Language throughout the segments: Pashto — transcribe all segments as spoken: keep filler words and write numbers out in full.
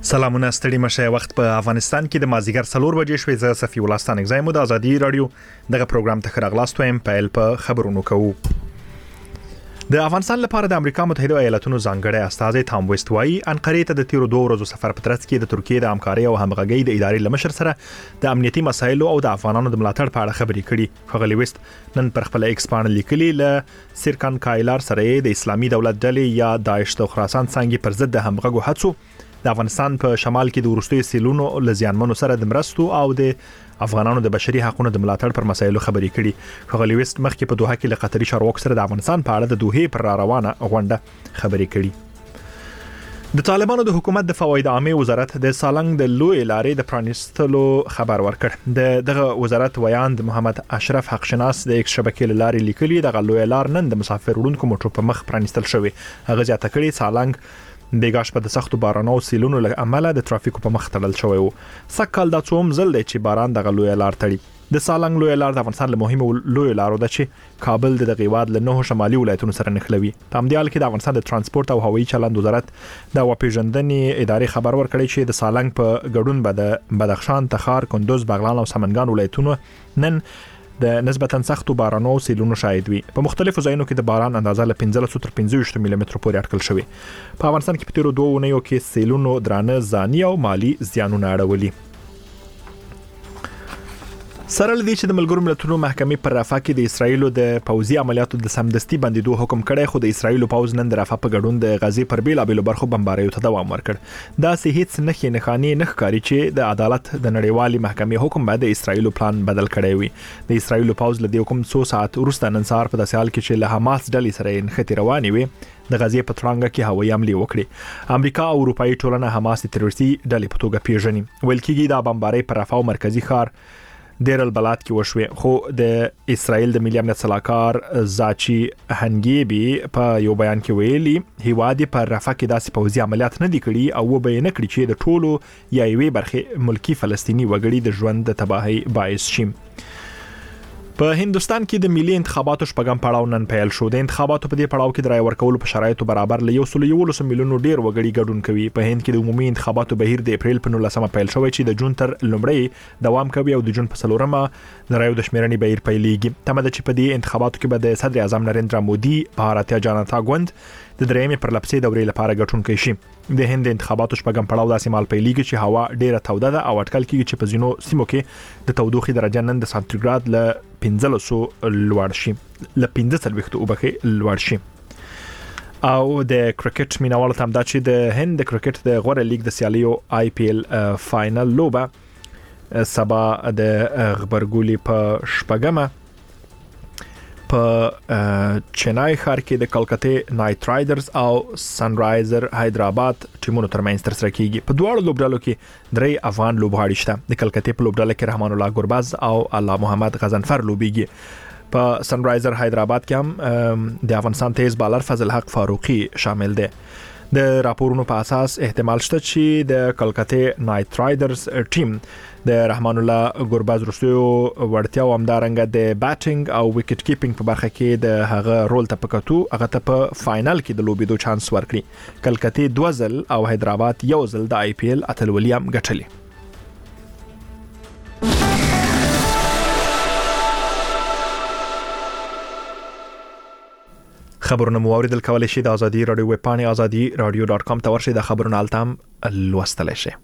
سلامونه ستړي مشه وخت په افغانستان کې د مازیګر څلور بجې شوې زه صفي الله ستانک زایم د ازادي رادیو دغه پروګرام ته خراغلاست وایم په په خبرونو کوو. د افغانستان لپاره د امریکا متحده ایالاتونو ځانګړی استازی تام ویست وايي انقره ته د تیرو دوه ورځو سفر په ترڅ کې د ترکیه د همکاري او همغږي د ادارې لمشر سره د امنیتي مسایلو او د افغانانو د ملاتړ په اړه خبرې کړي. خغلی ویست نن پر خپل ایکس باندې لیکلي ل سیرکان کایلار سره د اسلامي دولت ډلې یا داعش د خراسان څنګه پر ضد د همغږو هڅو د افغانستان په شمال کې د ورستي سیلونو لزیانمنو سره د مرستو او د افغانانو د بشري حقوقو د ملاتړ پر مسایلو خبرې کړي. خغلی ویست مخکې په دوحه کې له قطري چارواکو سره د افغانستان په اړه د دوحه پر روانه غونډه خبرې کړي. د طالبانو د حکومت د فواید عامه وزارت د سالنګ د لوی لارې د پرانیستلو خبر ورکړ. د دغه وزارت ویاند محمد اشرف حقشناس د ایکس شبکې لارې لیکلي د غلوی لار نن د مسافر وړونکو موټرو په مخ پرانیستل شوی. هغه ځاته کړي سالنګ د ګاش په د سختو بارانو او سیلونو له امله د ترافیکو په مخ تړل شوی وو. سکهال د څوم زل دی چې باران د غلوی لار تړي. د سالنګ لوی لار د افغانستان له مهمه لوی لارو ده چې کابل د غیواد له نهو شمالي ولایتونو سره نښلوي. په همدې حال کې د افغانستان د ترانسپورت او هوایي چلند وزارت د واپیژندنې ادارې خبر ورکړی چې د سالنګ په ګډون به د بدخشان، تخار، کندوز، بغلان او سمنګان ولایتونو نن د نسبتا سختو بارانو او سیلونو شاهد وي. په مختلفو ځایونو کې د باران اندازه له پنځلس تر پنځه ملي متر پورې اټکل شوی. په افغانستان کې په تیرو دوه اونیو کې سیلونو درانه ځاني او مالی زیانونه اړولي. سره لدی چې د ملګرو ملتونو محکمې پر رافاه کې د اسرایل د پوځي عملیاتو د سمدستي بندیدو حکم کړی، خو د اسرایل پوځ نن د رافاه په ګډون د غزې پر بیلابېلو برخو بمباریو ته دوام ورکړ. دا سه هیڅ نه خې نه خاني نه ښکاري چې د عدالت د نړیوالې محکمې حکم بعد د اسرایل پلان بدل کړی وي. د اسرایل پوځ له دې حکم څو ساعت وروسته نن سهار په داسې حال کې چې له حماس ډلې سره نښتې روانې وي د غزې په ترانګه کې هوایي حمله وکړي. امریکا او اروپאי ټولنه حماس تروریستي ډلې په توګه پیژني. ویل کېږي دا بمباری پر رافاه مرکزی ښار دیر البلاد کې وشوي، خو د اسرایل د ملي امنیت صلاحکار زاچی هنګيبي په یو بیان کې ویلي هیواد پر رافاه کې داسې پوځي عملیات نه دي کړي او به نه کړی چې د ټولو یا یوې برخه ملکی فلسطینی وګړي د ژوند د تباہي باعث شي. په هندستان کې د ملي انتخاباتو شپږم پړاو نن پیل شو. د انتخاباتو په دې پړاو کې د رای ورکولو په شرایطو برابر ل یو سل یولس میلیونو ډیر وګړي ګډون کوي. په هند کې د عمومي انتخاباتو بهیر د اپریل په نولسمه پیل شوی چې د جون تر لومړۍ دوام کوي او د جون په څلورمه د رایو د شمیرنې بهیر پیلېږي. تمه ده چې په دې انتخاباتو کې به د صدر اعظم نریندرا مودي بھارتیا جنتا ګوند د درېمې پرلپسې دورې لپاره ګټونکی شي. د هند انتخاباتو شپږم پړاو داسې مال پیلېږي چې هوا ډیره توده ده او اټکل کېږي چې په ځینو سیمو کې د تودوخې درجه نن د سانتیګراد له پنځلس لوړ شي له پنځه څلوېښت وبخې لوړ شي. او د کرکټ مینوالو ته هم دا چې د هند د کرکټ د غوره لیګ د سیالیو آی پی ایل فائنل لوبه سبا د غبرګولي په شپږمه په چنای ښار کې د کلکته نایټ رایډرز او سن رایزر حیدرآباد ټیمونو ترمنځ ترسره کیږي. په دواړو لوبډلو کې درې افغان لوبغاړي شته. د کلکته په لوبډله کې رحمان الله ګرباز او الله محمد غزنفر لوبيږي. په سن رایزر حیدرآباد کې هم د افغانستان تیز بالر فضل حق فاروقي شامل دی. د راپورونو په اساس احتمال شته چې د کلکته نایټ رایډرز ټیم د رحمان الله ګرباز رسو ورتیا او همدارنګه د بیټینګ او وکټ کیپینګ په برخه کې د هغه رول ته پکاتو هغه ته په فائنل کې د لوبېدو چانس ورکړي. کلکته دوه ځل او حیدرآباد یو ځل د آی پی ایل اتلولي هم ګټلې. خبرونه مو اوریدل کولای شئ د ازادي رادیو ویب پاڼې ازادي رادیو ډاټ کام ته ورشئ. د خبرونو التام لوستلای شئ.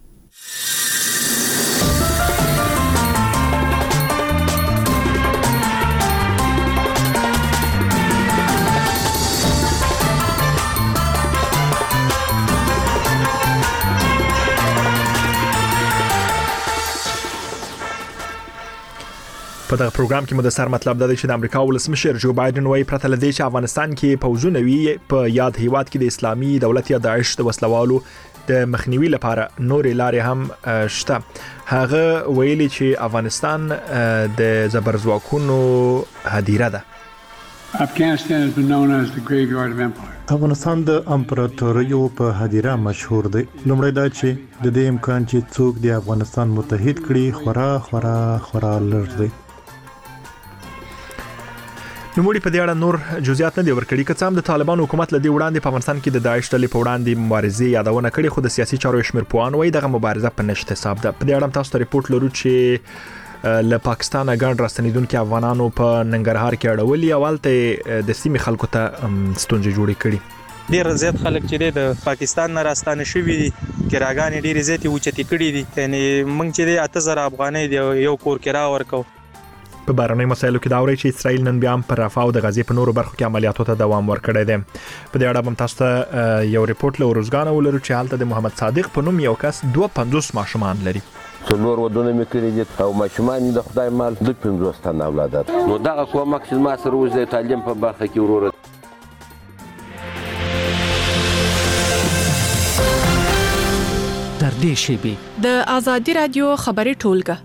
په دغه پروګرام کې مو د سر مطلب د چې د امریکا ولسمشر جو بایدن وايي پرته لدی چې افغانستان کې پوځونه وي په یاد هیواد کې د اسلامي دولت یا داعش د وسلوالو د مخنیوي لپاره نورې لارې هم شته. هغه ویلي چې افغانستان د زبرځواکونو هدیره ده. Afghanistan has been known as the graveyard of empire. افغانستان د امپراتوریو په هدیره مشهور دی. لومړی دا چې د دې امکان چې څوک د افغانستان متحد کړي خورا خورا خورا لږ دی. نوموړي په دې اړه نور جزئیات نه دی ورکړي که څه هم د طالبان حکومت له دې وړاندې په افغانستان کې د داعش ډلې په وړاندې مبارزې یادونه کړې خو د سیاسي چارو شمیر پوهان وایي دغه مبارزه په نشت حساب ده. په دې اړه تاسو ته ریپورت لرو چې له پاکستان غاڼ راستنیدونکو افغانانو په ننګرهار کې اړولي اولته د سیمې خلکو ته ستونزې جوړې کړي. ډیر زیات خلک چې د پاکستان نه راستانه شوي دي کراګانې ډیر زیات اوچتې کړي دي یعنی موږ چې د اته زره افغانۍ دی یو کور کرا ورکو. په بهرنۍ مسایلو کې دا اوري چې اسرائیل نن بیا پر رفح او د غزې په نورو برخو کې عملیاتو ته دوام ورکړی دی. په دې اړه هم تاسو ته یو ریپورت له روزګان ولرو چې حالت د محمد صادق په نوم یو کس دوه پنځوس ماشومان لري. څلور ودونه مې کړي دي او ماشومان د خدای مال د پنځوس تنه اولاد نو دغه کومک چې ما سره وځي تعلیم په برخه کې ورور در دې شیبې د آزادي رادیو خبري ټولګه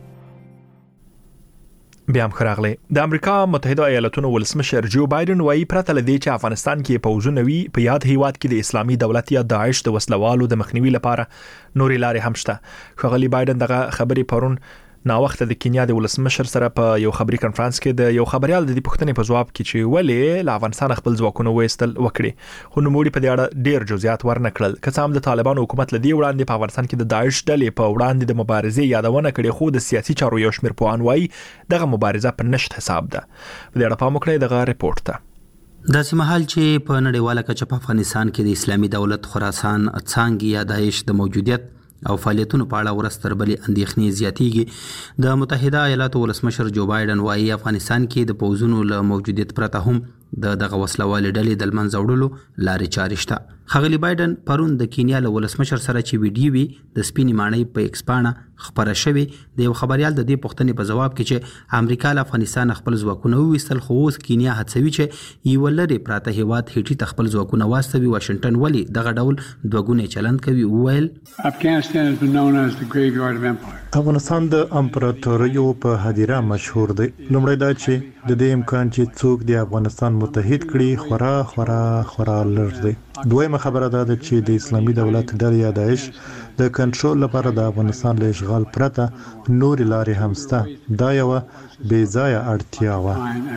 بیا هم خراغلی. د امریکا متحده ایالاتونو ولسمشر جو بایدن وايي پرته لدې چې افغانستان کې پوځونه وي په یاد هیواد کې د اسلامي دولت یا داعش د وسلوالو د مخنیوي لپاره نورې لارې هم شته. ښاغلي بایدن دغه خبرې پرون نا وخت د کینیا د ولسمشر سره په یو خبري کانفرنس کې د یو خبريال د دې پوښتنې په جواب کې چې ولې له افغانستان خپل ځواکونه وېستل وکړي خو نوموړي په دې اړه ډېر جزئیات ورنکړل. که څه هم د طالبانو حکومت له دې وړاندې په افغانستان کې د داعش ډلې په وړاندې د مبارزې یادونه کړې خو د سیاسي چارو یو شمېر پوهان وایي دغه مبارزه په نشت حساب ده. په دې اړه پام وکړئ دغه ریپورت ته. داسې مهال چې په نړیواله کچه په افغانستان کې د اسلامي دولت خراسان څانګې یا داعش د موجودیت او فعالیتونو په اړه ورستر بلې اندېښنې زیاتېږي. د متحده ایالاتو ولسمشر جو بایدن وايي افغانستان کې د پوځونو له موجودیت پرته هم د دغه وسلوالې ډلې د منځه وړلو لارې چارې شته. ښاغلي بایدن پرون د کینیا له ولسمشر سره چې ویډیو وی د سپینې ماڼۍ په ایکس پاڼه خبره شوې د یو خبريال د دې پوښتنې په جواب کې چې امریکا له افغانستان خپل ځواکونه وویستل خو اوس کینیا هڅوي چې یو لري پراته هیواد هیټي تخپل ځواکونه واستوي. واشنگټن ولی دغه ډول دوګونه چلند کوي وویل افغانستان د امپراتوریو په هدیره مشهور دی. لومړی دا چې د دې امکان چې څوک د افغانستان متحد کړي خورا خورا خورا لږ دی. دویمه خبره دا ده چې د اسلامي دولت ډلې یا داعش د کنټرول لپاره د افغانستان له اشغال پرته نورې لارې هم شته. دا یو بې ځایه اړتیا وه.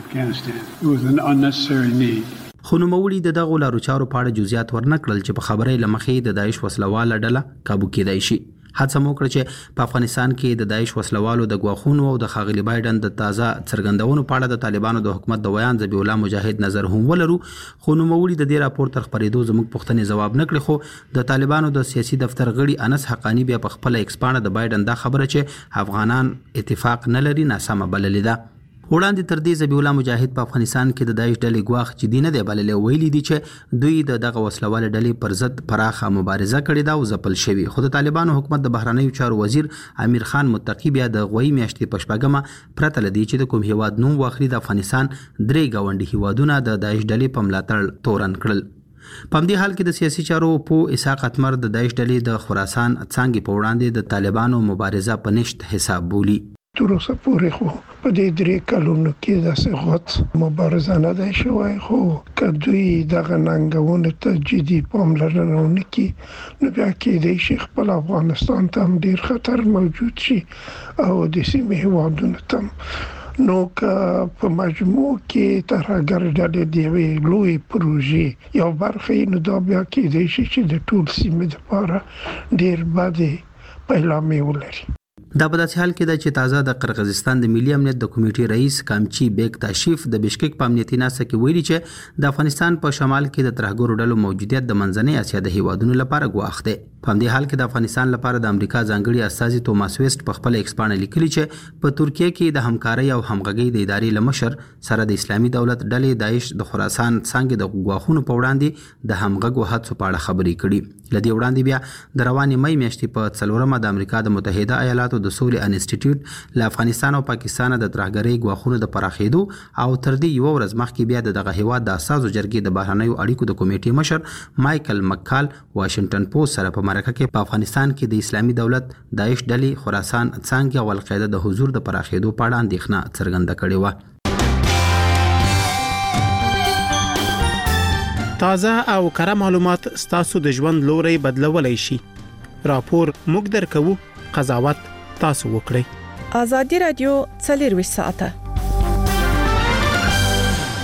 خو نوموړي د دغو لارو چارو په اړه جزئیات ورنکړل چې په خبرې لمخې د داعش وسلواله ډله کابو کېدای شي. هڅه مو کړې چې په افغانستان کې د داعش وسلوالو د غواخونو او د ښاغلي بایدن د تازه څرګندونو په اړه د طالبانو د حکومت د ویان ذبیح الله مجاهد نظر هم ولرو خو نوموړي د دې راپور تر خبرېدو زموږ پوښتنې جواب نکړي. خو د طالبانو د سیاسي دفتر غړي انس حقانی بیا په خپل ایکسپانډ د بایدن دا خبره چې افغانان اتفاق نه لري ناسمه بللې ده. وړاندې تر دې ذبیح الله مجاهد په افغانستان کې د داعش ډلې ګواخ چې دینه دی بللې ویلي دي چې دوی د دغه وسلواله ډلې پر ضد پراخه مبارزه کړې ده او ځپل شوی. خو د طالبانو حکومت د بهرنیو چارو وزیر امیر خان متقی بیا د غوي میاشتې په شپږمه پرته لدی چې د کوم هیواد نوم واخلي د افغانستان درې گاونډي هیوادونه د داعش ډلې په ملاتړ تورن کړل. په دې حال کې د سیاسي چارو په اسحاق اتمر د داعش ډلې د خراسان څنګه په وړاندې د طالبانو مبارزه په نشت حساب بولی. تر اوسه پورې خو په دې درې کلونو کې داسې غوت مبارزه نه ده شوې خو که دوی دغه ننګونو ته جدي پاملرنه ونه کړي نو بیا کېدای شي خپل افغانستان ته هم ډېر خطر موجود شي او د سیمې هېوادونو ته نو که په مجموع کې ترهګر ډلې د یوې لویې پروژې یو برخه یې نو دا بیا کېدای شي چې د ټول سیمې دپاره ډېر بدې پیلامې ولري. دا په داسې حال کې ده چې تازه د قرغیزستان د ملي امنیت د کمیټې رئیس کامچی بیگ تاشیف د بشکک په امنیتي ناسته کې ویلي چې د افغانستان په شمال کې د ترهګرو ډلو موجودیت د منځنۍ اسیا د هیوادونو لپاره ګواښ دی. په دې حال کې د افغانستان لپاره د امریکا ځانګړي استازي توماس ویسټ په خپل ایکسپانډ لیکلي چې په ترکیه کې د همکارۍ او همغږۍ د ادارې لمشر سره د اسلامي دولت ډلې داعش د خراسان څنګه د غواخونو په وړاندې د همغږو هڅو په اړه خبرې کړي. لدی وړاندې بیا د روانې مې میاشتې په څلورمه د امریکا د متحده ایالاتو د سولې انسټیټیوټ له افغانستان او پاکستان د ترهګرۍ غواخونو د پراخېدو او تر دې یو ورځ مخکې بیا دغه هیواد د اساسو جرګې د بهرنیو اړیکو د کمیټې مشر مایکل مکال واشنگټن پوسټ سره په مرکه کې په افغانستان کې د اسلامي دولت داعش ډلې خراسان څنګه او القاعده د حضور د پراخېدو په اړه اندېښنه څرګنده کړې و. تازه او کره معلومات ستاسو د ژوند لوري بدلولای شي. راپور موږ درکو، قضاوت تاسو وکړئ. آزادي رادیو څلور ساعته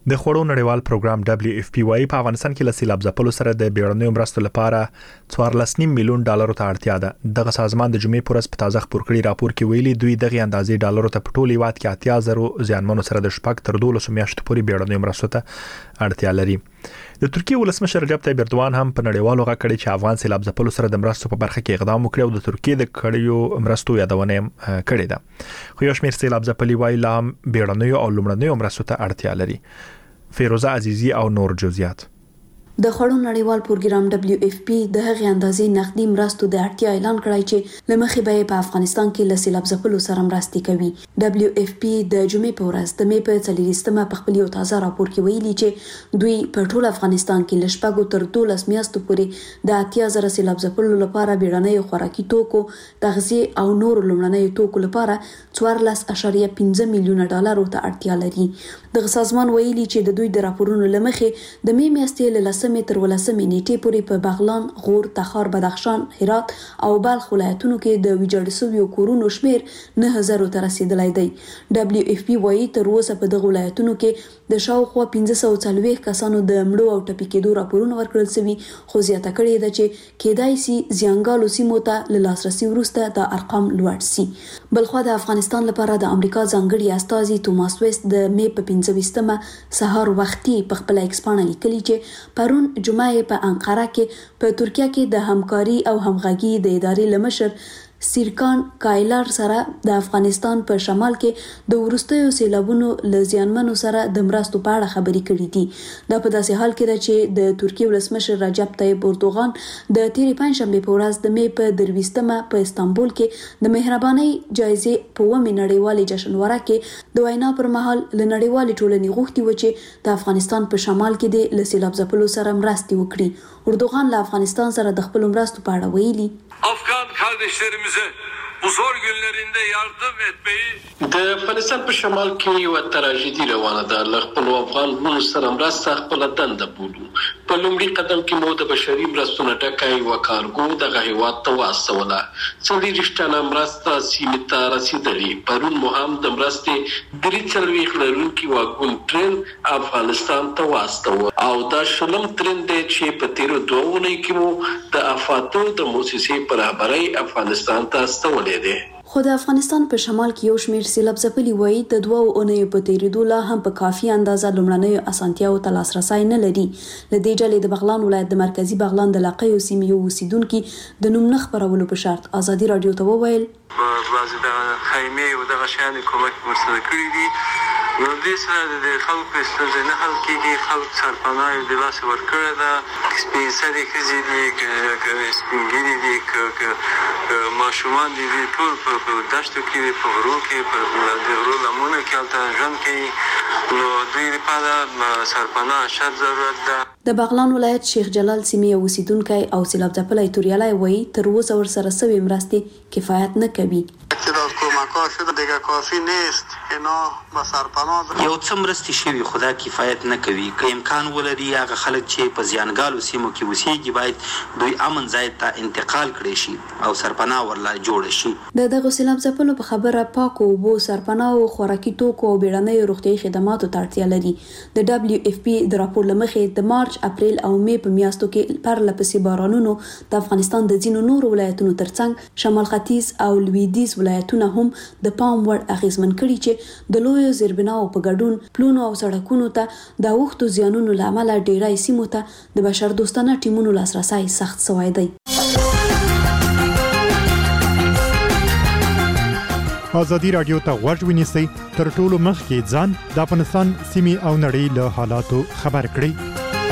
د خوړو نړیوال پروګرام دبليو اف پی وايي په افغانستان کې له سیلاب ځپلو سره د بیړنیو مرستو لپاره څوارلس نیم میلیون ډالرو ته اړتیا ده. دغه سازمان د جمعې پورس په تازه خبر کړي راپور کې ویلي دوی دغه اندازې ډالرو ته په ټول هیواد کې اتیا زره ځانمنو سره د شپږ تر دولس میاشتو پورې بیړنیو مرستو ته اړتیا لري. د ترکیه ولسمشر رجب طیب اردوان هم په نړیوالو غږ کړي چې افغان سیلاب ځپلو سره د مرستو په برخه کې اقدام وکړي او د ترکیه د کړیو مرستو یادونه کړې ده. خو یو شمېر سیلاب ځپلي وایي لا بیړنیو او لومړنیو مرستو ته اړتیا لري. فیروزه عزیزی او نور جزئیات. د خوړو نړیوال پروګرام دبليو اف پی د هغې اندازې نقدي مرستو د اړتیا اعلان کړی چې لمخې به په افغانستان کې له سیلاب ځپلو سره مرستې کوي. دبليو اف پی د جمعې په ورځ د مې په څلوېښتمه په خپل یو تازه راپور کې ویلي چې دوی په ټول افغانستان کې له شپږو تر دولس میاشتو پورې د اتیا زره سیلاب ځپلو لپاره بیړنیو خوراکي توکو، تغذیه او نور لومړنیو توکو لپاره څوارلس اعشاریه پنځه میلیونه ډالرو ته اړتیا لري. دغه سازمان ویلي چې د دوی د راپورونو لمخې د مې میاشتې له لسمې تر ولسمې نیټې پورې په بغلان، غور، تخار، بدخشان، هرات او بلخ ولایتونو کې د ویجاړ شویو کورونو شمیر نه زره ته رسیدلی دی. دبليو اف پی وايي تر اوسه په دغه ولایتونو کې د شاوخوا پنځه سوه څلوېښت کسانو د مړو او ټپي کېدو راپورونه ورکړل شوي، خو زیاته کړې ده چې کېدای شي زیانګالو سیمو ته له لاسرسي وروسته دا ارقام لوړ شي. بلخوا د افغانستان لپاره د امریکا ځانګړي استازي توماس ویست د مې په پنځه ویشتمه سهار وختي په خپل ایکس پاڼه لیکلي چې پرون جمعه په انقره کې په ترکیه کې د همکاري او همغږي د ادارې لمشر سیرکان کایلر سره د افغانستان په شمال کې د ورستیو سیلابونو له زیانمنو سره د مرستو په اړه خبرې کړې دي. دا په داسې حال کې ده چې د ترکیه ولسمشر رجب طیب اردوغان د تیرې پنځشنبې په ورځ د مې په درویشتمه په استانبول کې د مهربانۍ جایزې په اوومې نړیوالې جشنواره کې د وینا پر مهال له nړیوالې ټولنې غوښتي و چې د افغانستان په شمال کې د له سیلاب ځپلو سره مرستې وکړي. اردوغان له افغانستان سره د خپل مرستو په اړه ویلي Afgan kardeşlerimize bu zor günlerinde yardım etmeyi د افغانستان په شمال کې یو تراژیدي روانه ده. له خپلو افغان وروڼو سره مرسته خپله دنده بولو. په لومړي قدم کې مو د بشري مرستو نه ډکه یوه کارګو دغه هېواد ته واستوله. څلېرویشت ټنه مرسته سیمې ته رسېدلې. پرون مو هم د مرستې درې څلوېښت لرونکي واګون ټرین افغانستان ته واستوه او دا شلم ټرین دی چې په تېرو دوه اونیو کې مو د افاتو د موسسې په رهبرۍ افغانستان ته استولی دی. خو د افغانستان په شمال کې یو شمېر سیلاب ځپلي وایي د دوو اونیو په تېرېدو لا هم په کافي اندازه لومړنیو اسانتیاو ته لاسرسی نه لري. له دې ډلې د بغلان ولایت د مرکزي بغلان د علاقې او سیمې یو اوسیدونکي د نوم نه خپرولو په شرط ازادي راډیو ته وویل بعضې دغه خیمې او دغه شیانې کومک ورسره کړي دي. نو دې سره د خلکو ستونزې نه حل کېږي. خلک سرپناه یې د لاسه ورکړې ده. سپین سرې ښځې دي، سپین ږیري دي، که ماشومان دي، دي ټول په دشتو کې دي، په غرو کې، په د غرو لمنو کې هلته ژوند کوي. نو دوی لپاره سرپناه شرط ضرورت ده. د بغلان ولایت شیخ جلال سیمې اوسیدونکی او سیلاب ځپلی توریالی وایي تر اوسه ورسره سوې مرستې کفایت نه کوي. یو څه مرستې شوي خو دا کفایت نه کوي. که امکان ولري هغه خلک چې په زیانګالو سیمو کې اوسېږي باید دوی امن ځای ته انتقال کړی شي او سرپناه ورله جوړه شي. د دغو سیلاب ځپلو په خبره پاکو اوبو، سرپناهو، خوراکي توکو او بیړنیو روغتیایي خدماتو ته اړتیا لري. د دبليو اف پی د راپور له مخې د مارچ، اپریل او مې په میاشتو کې پرله پسې بارانونو د افغانستان د ځینو نورو ولایتونو ترڅنګ شمال ختیځ او لویدیځ ولایتونه هم د پام وړ اغیزمن کړي چې د لویو زیربناو په ګډون پلونو او سړکونو ته د اوښتو زیانونو له امله ډیری سیمو ته د بشردوستانه ټیمونو لاسرسی سخت سوی دی. ازادي راډیو ته غوږ ونیسئ تر ټولو مخکې ځان د افغانستان سیمې او نړۍ له حالاتو خبر کړئ.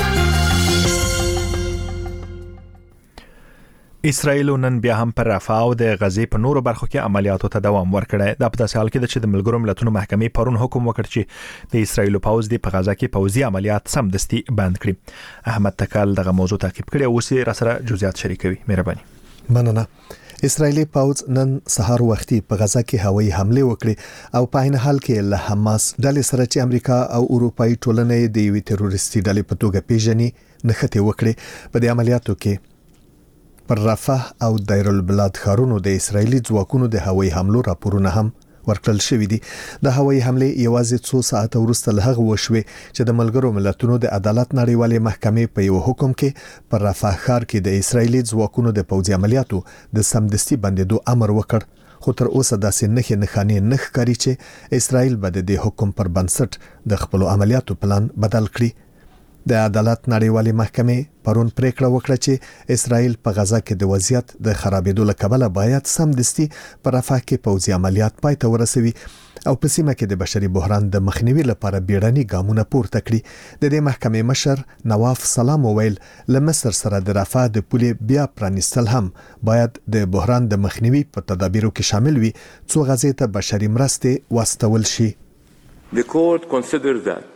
اسرائیل نن بیا هم پر رفح او د غزې په نورو برخو کې عملیاتو ته دوام ورکړی. دا په داسې حال کې ده چې د ملګرو ملتونو محکمې پرون حکم وکړ چې د اسرائیل پوځ د په غزا کې پوځي عملیات سمدستي بند کړي. احمد تکل دغه موضوع تعقیب کړي او اوس یې را سره جزئیات شریکوي. مهرباني. مننه. اسرائیلی پوځ نن سهار وختي په غزا کې هوایي حمله وکړي او په عین حال کې له حماس ډلې سره چې امریکا او اروپאי ټولنې د یوې تروریستي ډلې په توګه پیژني نښتې وکړي. په دې عملیاتو کې پر رفح او دیر البلاد ښارونو د اسرایلی ځواکونو د هوایي حملو راپورونه هم ورکړل شوې دي. د هوایي حمله یوازې څو ساعت وروسته له هغه وشوه چې د ملګرو ملتونو د عدالت نړیوالې محکمې په یو حکم کې پر رفح ښار کې د اسرایلی ځواکونو د پوځي عملیاتو د سمدستي بندیدو امر وکړ. خو تر اوسه داسې نخې نښانې نه ښکاري چې اسرائیل به د دې حکم پر بنسټ د خپل عملیاتو پلان بدل کړي. د عدالت نړیوالې محکمې پرون پریکړه وکړه چې اسرائیل په غزا کې د وضعیت د خرابېدو له کبله باید سمدستي پر رفح کې پوځي عملیات پای ته ورسوي او په سیمه کې د بشري بحران د مخنیوي لپاره بیړني ګامونه پورته کړي. د دې محکمې مشر نواف سلام وویل له مصر سره د رفح د پولې بیا پرانیستل هم باید د بحران د مخنیوي په تدابیرو کې شامل وي څو غزې ته بشري مرستې واستول شي. The court considers that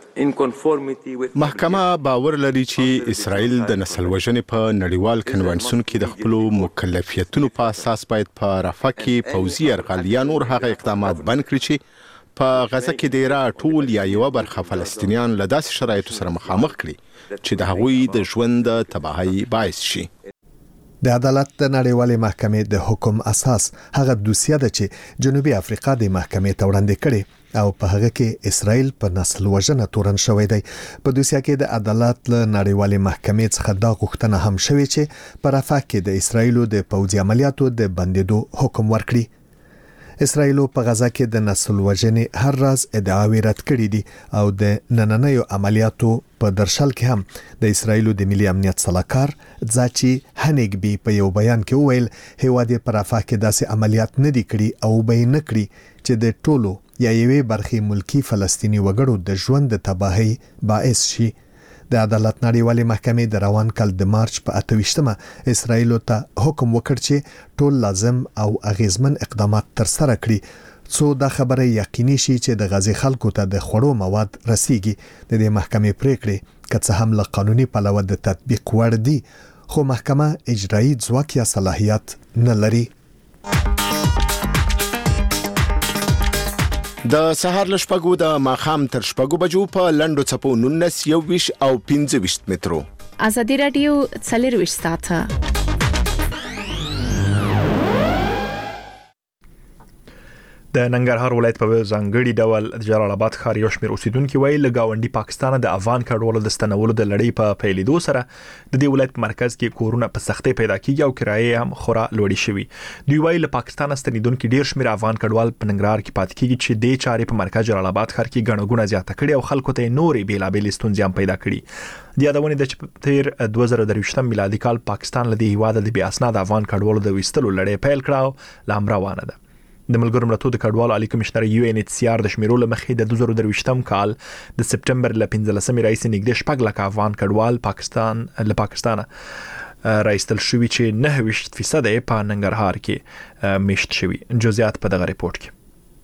محکمه باور لري چې اسرائیل د نسل وژنې په نړیوال کنوانسیون کې د خپل مکلفیتونو په اساس باید په رفح کې پوځي یرغل یا نور هغه اقدامات بند کړي چې په غزه کې د ایران ټول یا یو برخه فلسطینیان له داسې شرایطو سره مخامخ کړي چې د هغوی د ژوند د تباهۍ باعث شي. د عدالت د نړیوالې محکمې د حکم اساس هغه دوسیه ده چې جنوبي افریقا د محکمې ته وړاندې کړي او په هغه کې اسرائیل په نسل وژنه تورن شوی دی. په دوسیه کې د عدالت له نړیوالې محکمې څخه دا غوښتنه هم شوې چې په رفح کې د اسرائیلو د پوځي عملیاتو د بندیدو حکم ورکړي. اسرائیل په غزا کې د نسل وژنې هر راز ادعاوې رد کړې دي او د نننیو عملیاتو په درشل کې هم د اسرائیل د ملي امنیت صلاحکار ځاچی هنګبي په یو بیان کې وویل هیواد په رفح کې داسې عملیات نه دي کړي او به نه کړي چې د ټولو یا یوې برخې ملکی فلسطینی وګړو د ژوند د تباهۍ باعث شي. د عدالت نړیوالې محکمې د روان کال د مارچ په اته ویشتمه اسرائیل ته حکم وکړ چې ټول لازم او اغیزمن اقدامات ترسره کړي څو دا خبره یقیني شي چې د غزې خلکو ته د خوړو مواد رسیږي. د دې محکمې پریکړې که څه هم له قانوني پلوه د تطبیق وړ دي خو محکمه اجرایي ځواک یا صلاحیت نه لري. د سهار له شپږو د ماښام تر شپږو بجو په لنډو څپو نولس یو ویش او پنځه ویشت مترو. ازادي رادیو څلور ویشت ساعته. د ننګرهار ولایت په ځانګړي ډول د جلال آباد ښار یو شمېر اوسیدونکو ویل له گاونډي پاکستان د افغان کډوالو د ستنولو د لړۍ په پیلېدو سره د دې ولایت مرکز کې کورونه په سختۍ پیدا کیږي او کرایې هم خورا لوړې شوي. دوی ویل له پاکستان ستنیدونکو ډیر شمېر افغان کډوال په ننګرهار کې پاتې کیږي چې د چارې په مرکز جلال آباد ښار کې غڼه غونه زیاته کړي او خلکو ته نورې بیلابېلې ستونزې هم پیدا کړي. د یادونې د تیر دوه زره درویشتم میلادي کال پاکستان له دې هیواد د بې اسناد افغان کډوالو د وستلو لړۍ پیل کړه او لا هم روانه ده. د ملګرو ملتونو د کډوالو عالی کمشنر یو ان ایچ سی آر د شمیرو لمخې د دوه زره درویشتم کال د سپټمبر ل پنځلسمې راځي نږدې شپږ لک افغان کډوال پاکستان له پاکستانه راځتل شوی چې نه ویشت فیصد په ننګرهار کې میشت شوی. جزئیات په دغه ریپورت کې.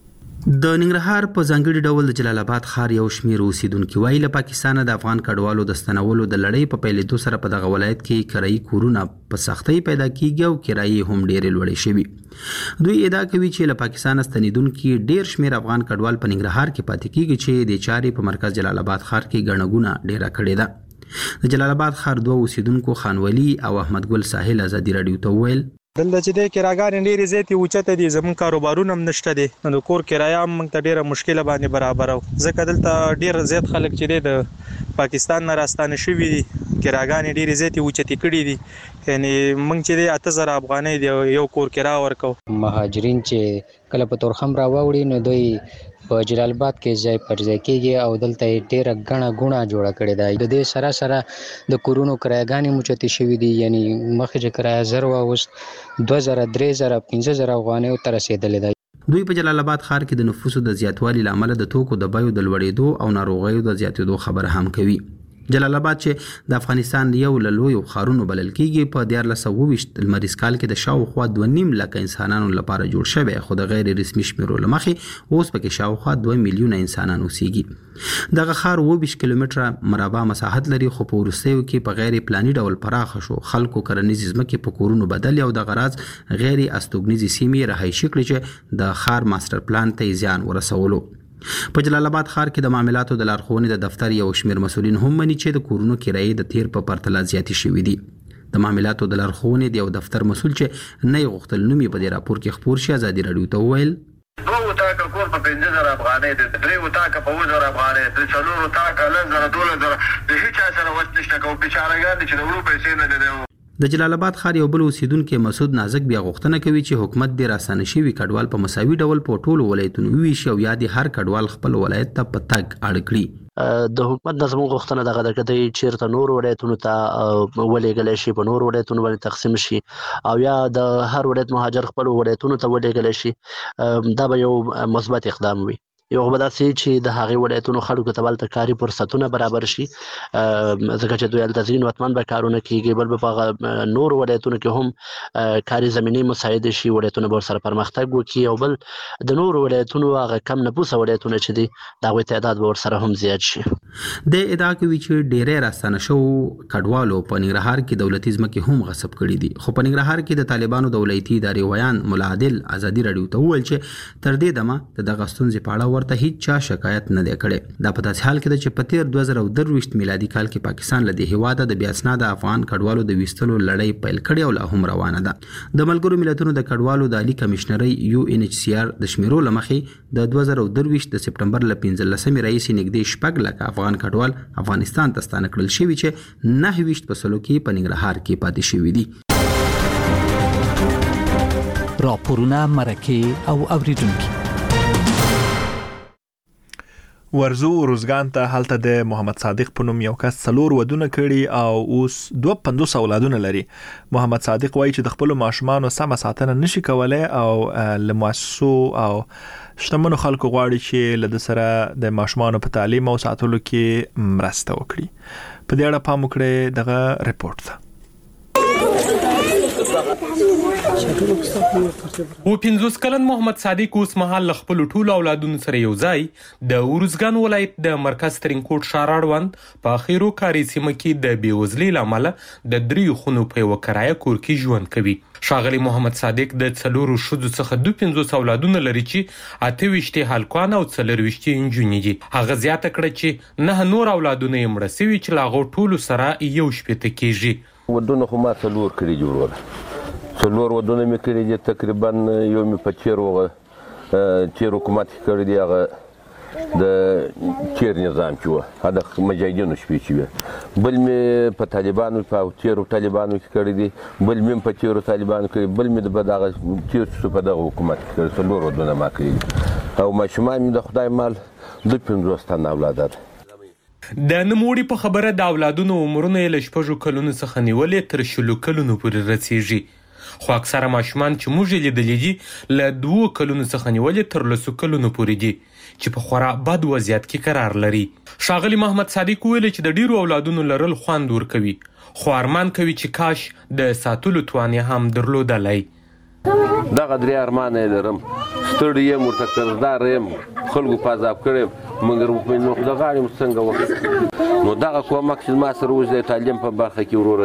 د ننګرهار په ځانګړي ډول د جلال آباد ښار یو شمېر اوسیدونکو وایي له پاکستان د افغان کډوالو د ستنولو د لړۍ په پیلېدو سره په دغه ولایت کې کرایي کورونه په سختۍ پیدا کیږي او کرایي هم ډېرې لوړې شوي. دوی ادعا کوي چې له پاکستان ستنیدونکو ډېر شمېر افغان کډوال په ننګرهار کې پاتې کیږي چې د چارې په مرکز جلال آباد ښار کې ګڼګونه ډېره کړې ده. د جلال آباد ښار دوه اوسیدونکو خانولي او احمد ګل ساحل ازادي رادیو ته وویل دلته چې د کراګانې ډېرې زیاتې اوچته دي زموږ کاروبارونه هم نشته دي نو د کور کرایه هم موږ ته ډېره مشکله باندې برابر او ځکه دلته ډېر زیات خلک چې دی د پاکستان نه راستانه شوي دي کراګانې ډېرې زیاتې اوچتې کړي دي یعنې موږ چې دی اته زره افغانۍ د یو کور کرایه ورکو. مهاجرین چې کله په تورخم راوړي نو دوی په جلال آباد کې ځای پر ځای کېږي او دلته ډېره غڼه غونه جوړه کړې ده. د دې سره سره د کورونو کرایه‌ګانې موچتې شوي دي یعنی مخکې چې کرایه زر وه اوس دوه زره درې زره پنځه زره افغانیو ته رسېدلې ده. دوی په جلال آباد ښار کې د نفوسو د زیاتوالي له امله د توکو د بیو د لوړېدو او ناروغیو د زیاتېدو خبره هم کوي. جلال آباد چې د افغانستان یو له لویو ښارونو بلل کیږي په دیارلس سوه اوویشت لمریز کال کې د شاوخوا دوه نیم لکه انسانانو لپاره جوړ شوی خو د غیر رسمي شمیرو له مخې اوس پکې شاوخوا دوه میلیونه انسانان اوسېږي. دغه ښار اووه ویشت کیلومتره مربع مساحت لري خو په وروستیو کې په غیر پلاني ډول پراخه شو. خلکو کرنیزې ځمکې په کورونو بدل او دغه راز غیر استوګنیزې سیمې رهایشي کړې چې د ښار ماستر پلان ته زیان ورسولو. په جلال آباد ښار کې د معاملاتو د لارښوونې د دفتر یو شمېر مسؤلین هم مني چې د کورونو کرایې د تیر په پرتله زیاتې شوي دي. د معاملاتو د لارښوونې د یو دفتر مسؤل چې نه یې غوښتل نوم یې په دې راپور کې خپور شي ازادي رادیو ته وویل دوه تاکه کور په پنځه زره افغانۍ دی، درېیو تاکه په اووه زره افغانۍ دی، څلورو تاکه لس زره دولس زره د هېچا سره وس نشته که بیچارهګان دي چې د وړو پیسې نه لري. د جلال آباد ښار یو بل اوسیدونکو مسعود نازک بیا غوښتنه کوي چې حکومت د راسانه شوي کډوال په مساوي ډول په ټولو ولایتونو وویشي او یا د هر کډوال خپل ولایت ته په تګ اړ کړي. د حکومت نه زموږ غوښتنه دغه ده که دی چېرته نور ولایتونو ته ولېږلی شي، په نور ولایتونو باندې تقسیم شي او یا د هر ولایت مهاجر خپلو ولایتونو ته ولېږلی شي، دا به یو مثبت اقدام وي. یو خو به داسې چې د هغې ولایتونو خلکو ته به هلته کاري فرصتونه برابر شي، ځکه چې دوی هلته ځینې وطمن به کارونه کېږي، بل به په هغه نورو ولایتونو کې هم کاري زمینې مساعدې شي، ولایتونه به ورسره پرمختګ وکړي، او بل د نورو ولایتونو هغه کم نفوسه ولایتونه چې دي د هغوی تعداد به ورسره هم زیات شي. د ادعا کوي چې ډېری راستانه شوو کډوالو په ننګرهار کې دولتي ځمکې هم غصب کړي دي، خو په ننګرهار کې د طالبانو د ولایتي ادارې ویان ملا عادل ازادي راډیو ته وویل چې تر دې دمه د دغه ستونزې په اړه ورته هیڅ چا شکایت نه دی کړی. دا په داسې حال کې ده چې په تېر دوه زره درویشت میلادي کال کې پاکستان له دې هېواده د بې اسناده افغان کډوالو د ویستلو لړۍ پیل کړې او لا هم روانه ده. د ملګرو ملتونو د کډوالو د عالي کمشنرۍ یو ان ایچ سی آر د شمیرو له مخې د دوه زره درویشت د سپټمبر له پنځلسمې راهیسې نږدې شپږ لکه افغان کډوال افغانستان ته ستانه کړل شوي چې نهه ویشت په سلو کې په ننګرهار کې پاتې شوي دي. راپورونه، مرکې او اوریدونکي. ورزو روزګان ته هلته د محمد صادق په نوم یو کس څلور ودونه کړي او اوس دوه پنځوس اولادونه لري. محمد صادق وایي چې د خپلو ماشومانو سمه ساتنه نشي کولی او له مؤسسو او شتمنو خلکو غواړي چې له ده سره د ماشومانو په تعلیم او ساتلو کې مرسته وکړي. په دې اړه پام وکړئ دغه رپورټ ته. و پنځوس کلن محمد صادق اوس مهال له خپلو ټولو اولادونو سره یو ځای د ارزګان ولایت د مرکز ترینکوټ ښار اړوند په اخیرو کاري سیمه کې د بېوزلۍ له امله د دریو خونو په یوه کرایه کور کې ژوند کوي. ښاغلی محمد صادق د څلورو ښځو څخه دوه پنځوس اولادونه لري چې اته ویشت یې هلکان او څلور ویشت یې نجونې دي. هغه زیاته کړه چې نه نور اولادونه یې مړه سوي چې له هغو ټولو سره یو شپېته کېږي. ودونه خو ما څلور کړي دي وروره، څلور ودونه مې کړي دي، تقریبا یو مې په چیر وغه چیر حکومت کې کړی دی، هغه د چیر نظام چې وه هغه د مجاهدینو شپې چې وې، بل مې په طالبانو په تیرو طالبانو کې کړی دی، بل مې په تیرو طالبانو کړی، بل مې په دغه تیر چې په دغه حکومت کې کړی، څلور ودونه ما کړي دي او ماشومان مې د خدای مال دوه پنځوس تنه اولاده ده. د نوموړي په خبره د اولادونو عمرونه یې له شپږو کلونو څخه نیولې تر شلو کلونو پورې رسیږي، خو اکثره ماشومان چې موږ یې لیدلي دي له دوو کلونو څخه نیولې تر لسو کلونو پورې دي چې په خورا بد وضعیت کې قرار لري. ښاغلي محمد صادق ویل چې د ډیرو اولادونو لرل خوند ورکوي، خو ارمان کوي چې کاش د ساتلو توان یې هم درلودلی. دغه درې ارمانه یې لرم، ستړی یم، ورته قرضدار یم، خلکو په عذاب کړی یم، مګر نو د غاړې م څنګه وکړم. نو دغه کومک چې زما سره اوس د تعلیم په برخه کې وروره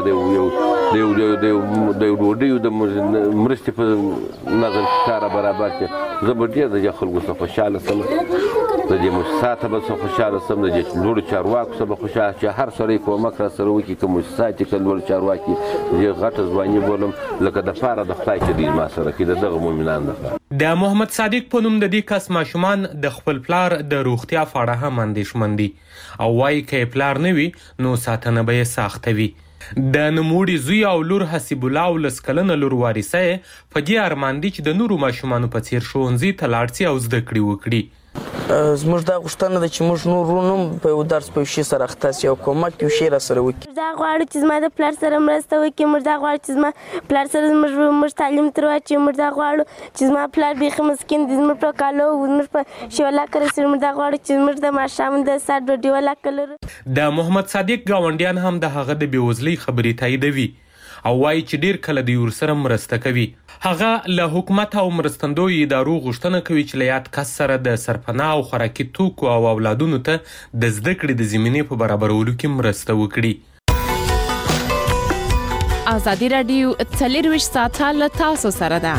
د یو ډوډیو د مرستې په نظم کې کاره برابر کړي، زه به ډېر د دې خلکو څخه خوشحاله سم، د دې مؤسساتو به څخه خوشحاله سم، د دې لوړو چارواکو څخه به خوشحاله چې هر سړی کومک را سره وکړي، که مؤسسات یې که لوړ چارواکي دې غټه ځواني بولم لکه د پاره د خدای چې دوی ما سره کې د دغه مؤمنان لپاره. د محمد صادق په نوم د دې کس ماشومان د خپل پلار د روغتیا په اړه هم اندېښمن دي او وایي که یې پلار نه وي نو ساتنه به یې سخته وي. د نوموړي زوی او لور حسیب الله او لس کلنه لور وارثه یې په دې ارمان دي چې د نورو ماشومانو په څیر ښوونځي ته لاړ شي او زده کړې وکړي. زموږ دا غوښتنه ده چې موږ نور ورونو هم په یو درس په یو شي سره اخته شي او کومک یو شی را سره وکړي. موږ دا غواړو چې زما د پلار سره مرسته وکړي، موږ دا غواړو چې زما پلار سره زموږ موږ تعلیم تر واچوي، موږ دا غواړو چې زما پلار بیخي مسکین دی، زموږ په کالو زموږ په شولاکه رسېږي، موږ دا غواړو چې زموږ د ماښام د سر ډوډۍ ولاکه لرو. د محمد صادق ګاونډیان هم د هغه د بېوزلۍ خبرې تاییدوي او وایي چې ډیر کله د یور سره مرسته کوي. هغه له حکومت او مرستندوی ادارو غوښتنه کوي چې له یاد کس سره د سرپناه او خوراکي توکو او اولادونو ته د زده کړې د زمینې په برابرولو کې مرسته وکړي. ازادي راډیو څلرویشت ساعته له تاسو سره ده.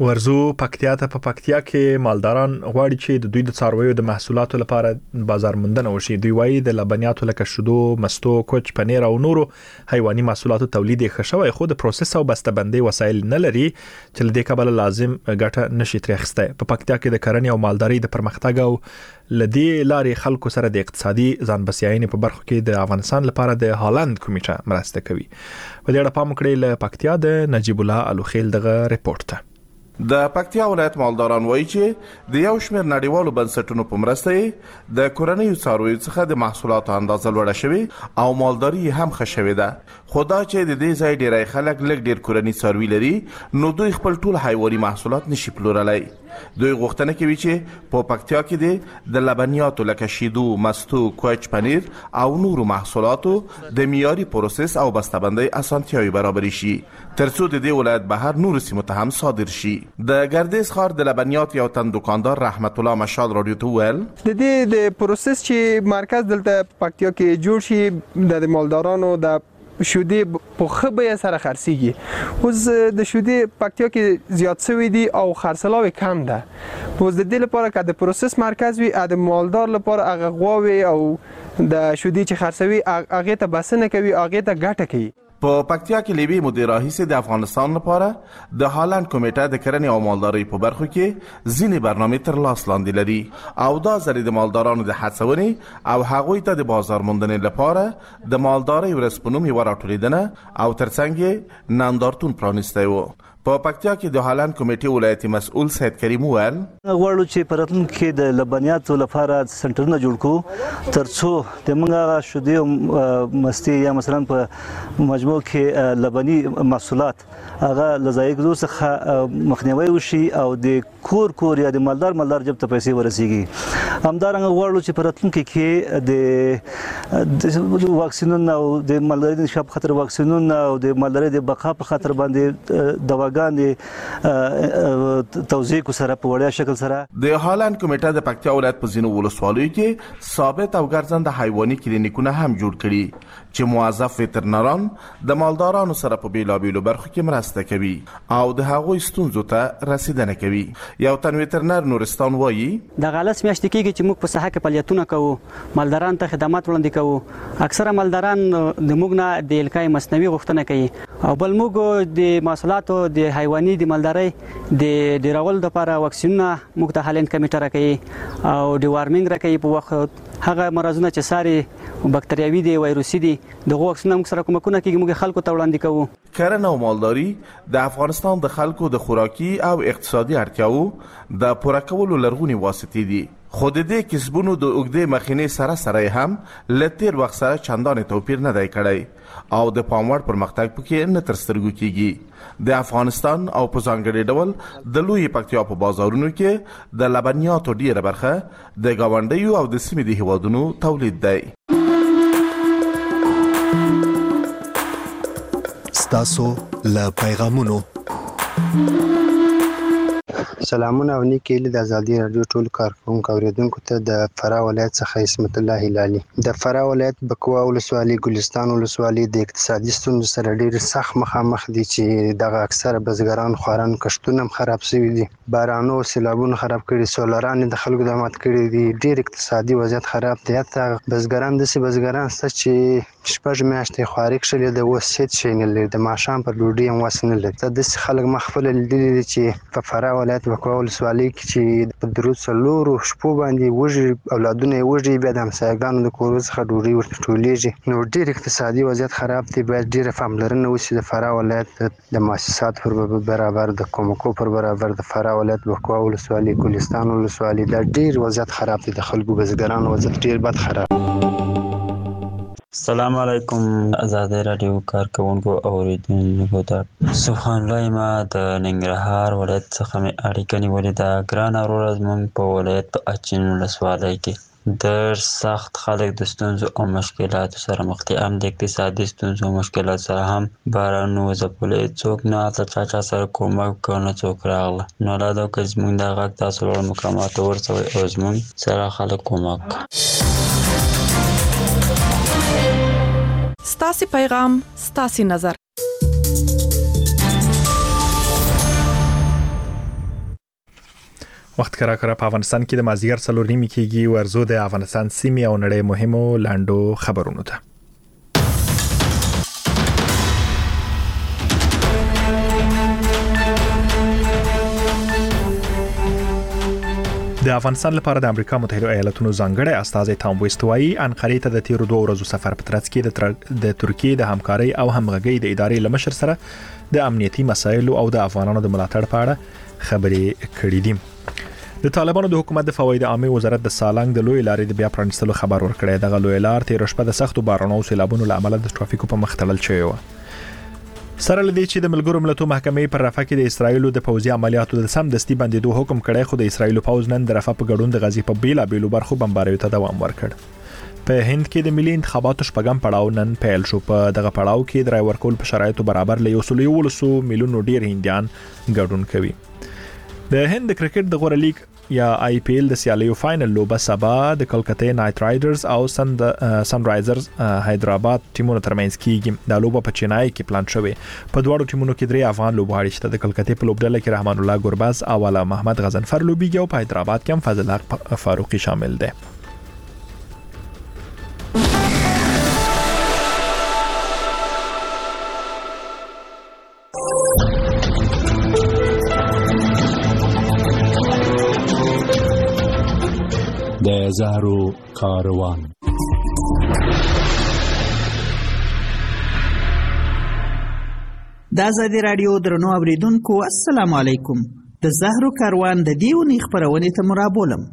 ورزو پکتیا ته په پکتیا کې مالداران غواړي چې د دوی د څارویو د محصولاتو لپاره بازار موندنه وشي. دوی وايي د لبنیاتو لکه شودو، مستو، کوچ، پنیر او نورو حیواني محصولاتو تولید یې ښه شوی، خو د پروسس او بسته‌بندۍ وسایل نه لري چې له دې کبله لازم ګټه نشي ترې اخیستی. په پکتیا کې د کرنې او مالدارۍ د پرمختګ او لدی لارې خلکو سره د اقتصادي ځان بسیاینې په برخو کې د افغانستان لپاره د هالند کمیټه مرسته کوي. په دې اړه پام وکړئ. له پکتیا د نجیب الله الوخیل دغه ریپورت ته. د پکتیا ولایت مالداران وایي چې د یو شمېر نړیوالو بنسټونو په مرسته د کورنیو څارویو څخه د محصولاتو اندازه لوړه شوې او مالداري هم ښه شوې ده. خو دا چې د دې ځای ډیری خلک لږ ډیر کورني څاروي لري، نو دوی خپل ټول حیواني محصولات نشي پلورلی. دوی غوښتنه کوي چې په پکتیا کې د لبنیاتو لکه شیدو، مستو، کوچ، پنیر او نورو محصولاتو د معیاري پروسس او بسته‌بندۍ اسانتیاوې برابرې شي، ترڅو د دې ولایت بهر نورو سیمو ته هم صادر شي. د ګردیز ښار د لبنیات یو تن دکاندار رحمت الله مشال رادیو ته وویل د دې د پروسس چې مرکز دلته پکتیا کې جوړ شي د مالدارانو د شودې په خبره سره خرڅيږي. اوس د شودې پکتیا کې زیات شوی دي او خرڅلاو کم ده. اوس د دې لپاره چې د پروسس مرکز وي د مالدار لپاره هغه غواوي او د شودې چې خرڅوي هغه ته بسنه کوي، هغه ته ګټه کوي. په پکتیا کې لیبي مدیر رئیس د افغانستان لپاره د هالند کمیټه د کرنې او مالدارۍ په برخو کې ځینې برنامې تر لاس لاندې لري او دا ځل د مالدارانو د هڅونې او هغوی ته د بازار موندنې لپاره د مالدارۍ ورځ په نوم یوه راټولیدنه او ترڅنګ یې نندارتون پرانیستی و. په پکتیا کې د هالند کمیټې ولایتي مسؤل سید کریم وویل غواړو چې په راتلونکي کې د لبنیاتو لپاره سنټرونه جوړ کړو ترڅو د موږ شودې او مستي یا مثلا په مجموع کې لبني محصولات هغه لزایګ څخه مخنیوي وشي او د کور کور یا د مالدار مالدار جب ته پیسې ورسیږي. همدارنګه غواړو چې په راتلونکي کې د واکسینونو او د مالدارۍ د شپ خطر واکسینونو او د مالدارۍ د بقا په خاطر باندې دوا ګاندې توزیع کو سره په وړیا شکل سره د هالند کمیټه د پکتیا ولایت په ځینو ولسوالیو کې ثابت او ګرځنده حیواني کلینیکونه هم جوړ کړي چې موظف وترنران د مالدارانو سره په بیلابیلو برخو کې مرسته کوي او د هغوی ستونزو ته رسیدنه کوي. یو تن وترنر نورستان وایي د غلس میاشت کېږي چې موږ په ساحه کې فعالیتونه کوو، مالداران ته خدمات وړاندې کوو. اکثره مالداران د موږ نه د الکای مصنوعي غوښتنه کوي او بل موږ د محصولاتو د حیواني د مالدارۍ د ډیرول لپاره واکسینونه موږ ته هالند کمیټه راکوي او د وارمینګ راکوي په وخت هغه مرزونه چې ساري بکتریاوي دي، وایروسي دي، دغه واکسینونه موږ سره کومکونه کوي موږ خلکو ته وړاندې کوو. کرنه او مالداري د افغانستان د خلکو د خوراکي او اقتصادي اړتیاو د پوره کولو لرغونې واسطې دي، خو د دې کسبونو د اوږدې مخینې سره سره هم له تیر وخت سره چندان توپیر نه دی کړی او د پاموړ پرمختګ پکې نه تر سترګو کیږي. د افغانستان او په ځانګړي ډول د لوی پکتیا په بازارونو کې د لبنیاتو ډیره برخه د گاونډیو او د سیمې د هیوادونو تولید دی. ستاسو له پیغامونو سلامونه او نیکی له ازادي رادیو ټول کارکونکو اوریدونکو ته د فراه ولایت څخه اسمت الله هلالي. د فراه ولایت بکوا ولسوالي ګلستان ولسوالي د اقتصادي ستونزو سره ډیر سخت مخامخ دي چې دغه اکثره بزګران خواران کښتونه خراب شوي دي، بارانو سیلابونو خراب کړي، سولران د خلکو د مات کړي دي، ډیر اقتصادي وضعیت خراب دی. حتی بزګران داسې بزګران شته چې شپږ میاشتې خواري کښلې د اوس هېڅ شی نه لري، د ماښام پر ډوډۍ هم وس نه لري. داسې خلک ما خپله لیدلي دي چې په فراه ولایت بکوا ولسوالۍ کې چې په درو څلورو شپو باندې وږي اولادونه یې وږي، بیا د همسایګانو د کورو څخه ډوډۍ ورته ټولېږي. نو ډېر اقتصادي وضعیت خراب دی. باید ډېره پاملرنه وشي د فراه ولایت د مؤسساتو پر برابر، د کومکو پر برابر. د فراه ولایت بکوا ولسوالي ګلستان ولسوالي دا ډېر وضعیت خراب دی، د خلکو بزګرانو وضعیت ډېر بد خراب. السلام علیکم آزاد رادیو کارکونکو اوریدونکو ته سبحان الله ما د ننګرهار ولایت څخه مې اړیکه نیولې ده. ګران وروره زموږ په ولایت په اچین ولسوالۍ کې ډېر سخت خلک د ستونزو او مشکلاتو سره مخ دي، هم د اقتصادي ستونزو او مشکلاتو سره، هم بارانو ځپلی څوک نه هلته چا چا سره کومک وکړ نه څوک راغله. نو الله دا وکړي زموږ دا غږ تاسو لوړو مقاماتو ورسوئ او زموږ سره خلک کومک وکړي. ستاسي پیغام ستاسي نظر. وخت کرا کرا په افغانستان کې د مازیګر څلور نیمې کېږي ورزو د افغانستان سیمې او نړۍ مهمو لاندو خبرونو ته. د افغانستان لپاره د امریکا متحده ایالاتونو ځانګړی استازی تام ویست وایي انقرې ته د تیرو دوه ورځو سفر په ترڅ کې د ترکیې د همکارۍ او همغږۍ د ادارې لمشر سره د امنیتي مسایلو او د افغانانو د ملاتړ په اړه خبرې کړې دي. د طالبانو د حکومت د فواید عامه وزارت د سالنګ د لوی لارې د بیا پرانستلو خبر ورکړی. دغه لوی لار تیر شپه د سختو بارانو او سیلابونو له امله د ټرافیکو په مخ تړل شوې و. سره لدی چې د ملګرو ملتونو محکمې پر رافح کې د اسرایلو د پوځي عملیاتو د سمدستي بندیدو حکم کړی، خو د اسرایلو پوځ نن د رافح په ګډون د غزې په بیلا بیلو برخو بمباریو ته دوام ورکړ. په هند کې د ملي انتخاباتو شپږم پړاو نن پیل شو. په دغه پړاو کې د رای ورکول په شرایطو برابر له یو سل یولسو میلیونو ډیر هندیان ګډون کوي. د هند د کرکټ د غوړه لیګ یا آی پی ایل د سیالیو فائنل لوبه سبا د کلکته نایټ رایډرز او سن سن رایزرز حیدرآباد ټیمونو ترمنځ کیږي. دا لوبه په چنای کې پلان شوې. په دواړو ټیمونو کې درې افغان لوبغاړي شته. د کلکته په لوبډله کې رحمان الله ګرباز او والا محمد غزنفر لوبیږي او په حیدرآباد کې هم فضل حق فاروقي شامل دي. د زهرو کاروان. د آزادي رادیو درنو اوریدونکو السلام علیکم. د زهرو کاروان د دې ونې خبرونه ته مرابولم.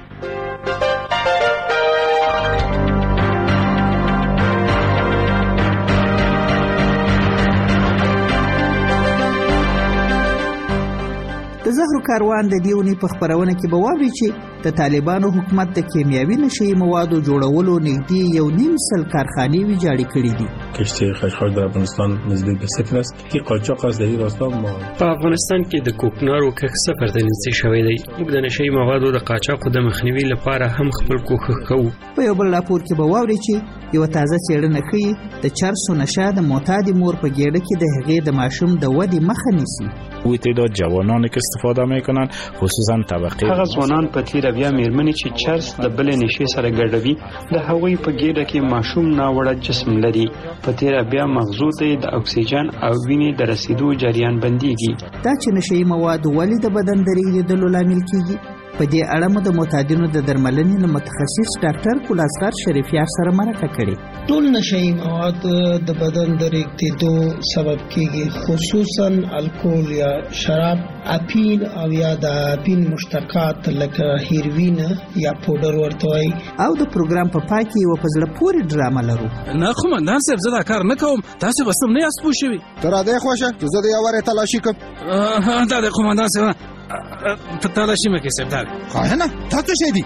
د زهرو کاروان د دیونی په خبرونه کې به واوري چې د طالبانو حکومت د کیمیاوي نشي موادو جوړولو نږدې یو نیم سل کارخانې ویجاړې کړې دي. کشتی خشخاش در افغانستان نزدیک به صفر است که قاچاق از در این راستا ما په افغانستان کې د کوکنارو کښت صفر ته نږدې شوی دی. موږ د نشي موادو د قاچاقو د مخنیوي لپاره هم خپل کوښښ کوو. په یو بل راپور کې به واوري چې یو تازه څېړنه ښیي د چرسو نشه د معتاد مور په ګېډه کې د هغې د ماشوم د ودې مخه نیسي. وی تعداد جوانانی که استفاده میکنن خصوصا طبقه هغه ځوانان په تیر بیا میرمنې چې چرس د بل نشي سره ګډوي د هغوی په ګېډه کې ماشوم ناوړه جسم لري. په تیر بیا مغزو ته د اکسیجن او وینې د رسیدو جریان بنديږي. دا چې نشي مواد ولې د بدن د ریږدلو لامل کیږي، په دې اړه مو د معتادینو د درملنې له متخصص ډاکټر کولاسغر شریفیار سره مرکه کړې. ټول نشي مواد د بدن د ریږدېدو سبب کیږي، خصوصا الکول یا شراب، اپین او یا د اپین مشتقات لکه هیروین یا پودر ورته وایي. او د پروګرام په پای کې یو په زړه پورې ډرامه لرو. نه قومندان صاحب زه دا کار نه کوم، تاسو به سم نه یاست پوه شوي. ته را دی خوښه چې زه د یوارې تلاشي کوم. دا د قومندان صاحب ته تلاشي مه کوې صاحب. دا خواهنه تا څه شی دي؟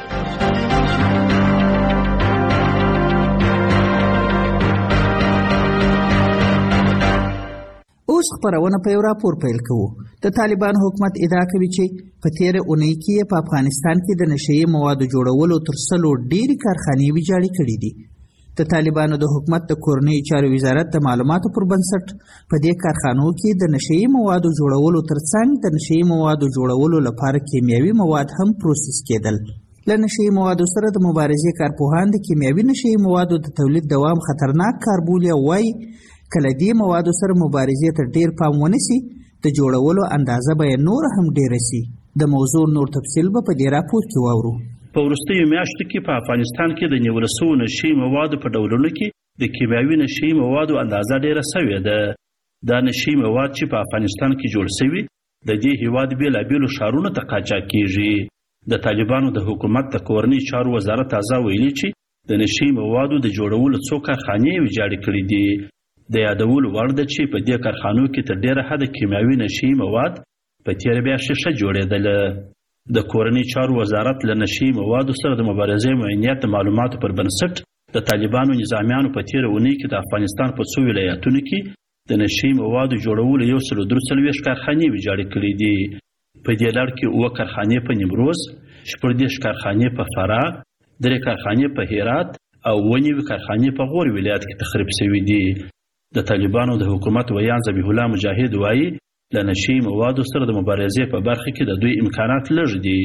اوس خبرونه په یو راپور پیل کوو. د طالبان حکومت ادعا کوي چې په تیر اونۍ کې په افغانستان کې د نشي موادو جوړولو تر سلو ډېری کارخانې ویجاړې کړې دي. د طالبانو د حکومت د کورنۍ چارو وزارت د معلوماتو پر بنسټ په دې کارخانو کې د نشي موادو جوړولو ترڅنګ د نشي موادو جوړولو لپاره کیمیاوي مواد هم پروسس کېدل. له نشي موادو سره د مبارزې کارپوهان د کیمیاوي نشي موادو د تولید دوام خطرناک کار بولي او وايي کله دې موادو سره مبارزې ته ډیر پام ونیسي د جوړولو اندازه به نور هم ډیر شي. د موضوع نور تفصیل به په دې راپور کې واورو. په وروستیو میاشتو کې په افغانستان کې د نیول شویو نشي موادو په ډولونو کې د کیمیاوي نشي موادو اندازه ډیره شوې ده. دا نشي مواد چې په افغانستان کې جوړ شوي د دې هیواد بیلابیلو ښارونو ته قاچاق کیږي. د طالبانو د حکومت د کورنۍ چارو وزارت تازه ویلي چې د نشي موادو د جوړولو څو کارخانې ویجاړې کړې دي. د یادولو وړ ده چې په دې کارخانو کې تر ډیره حده کیمیاوي نشي مواد په تیر بیا شیشه جوړېدله. د کورنۍ چارو وزارت له نشي موادو سره د مبارزې معینیت د معلوماتو پر بنسټ د طالبانو نظامیانو په تیر اونۍ کې د افغانستان په څو ولایتونو کې د نشي موادو جوړولو یو سل درې څلوېښت کارخانې ویجاړې کړې دي. په دې لړ کې اووه کارخانې په نیمروز، شپږ دېرش کارخانې په فراه، درې کارخانې په هرات او اووه نوي کارخانې په غور ولایت کې تخریب شوي دي. د طالبانو د حکومت ویان ذبیح الله مجاهد وایي له نشي موادو سره د مبارزې په برخه کې د دوی امکانات لږ دي.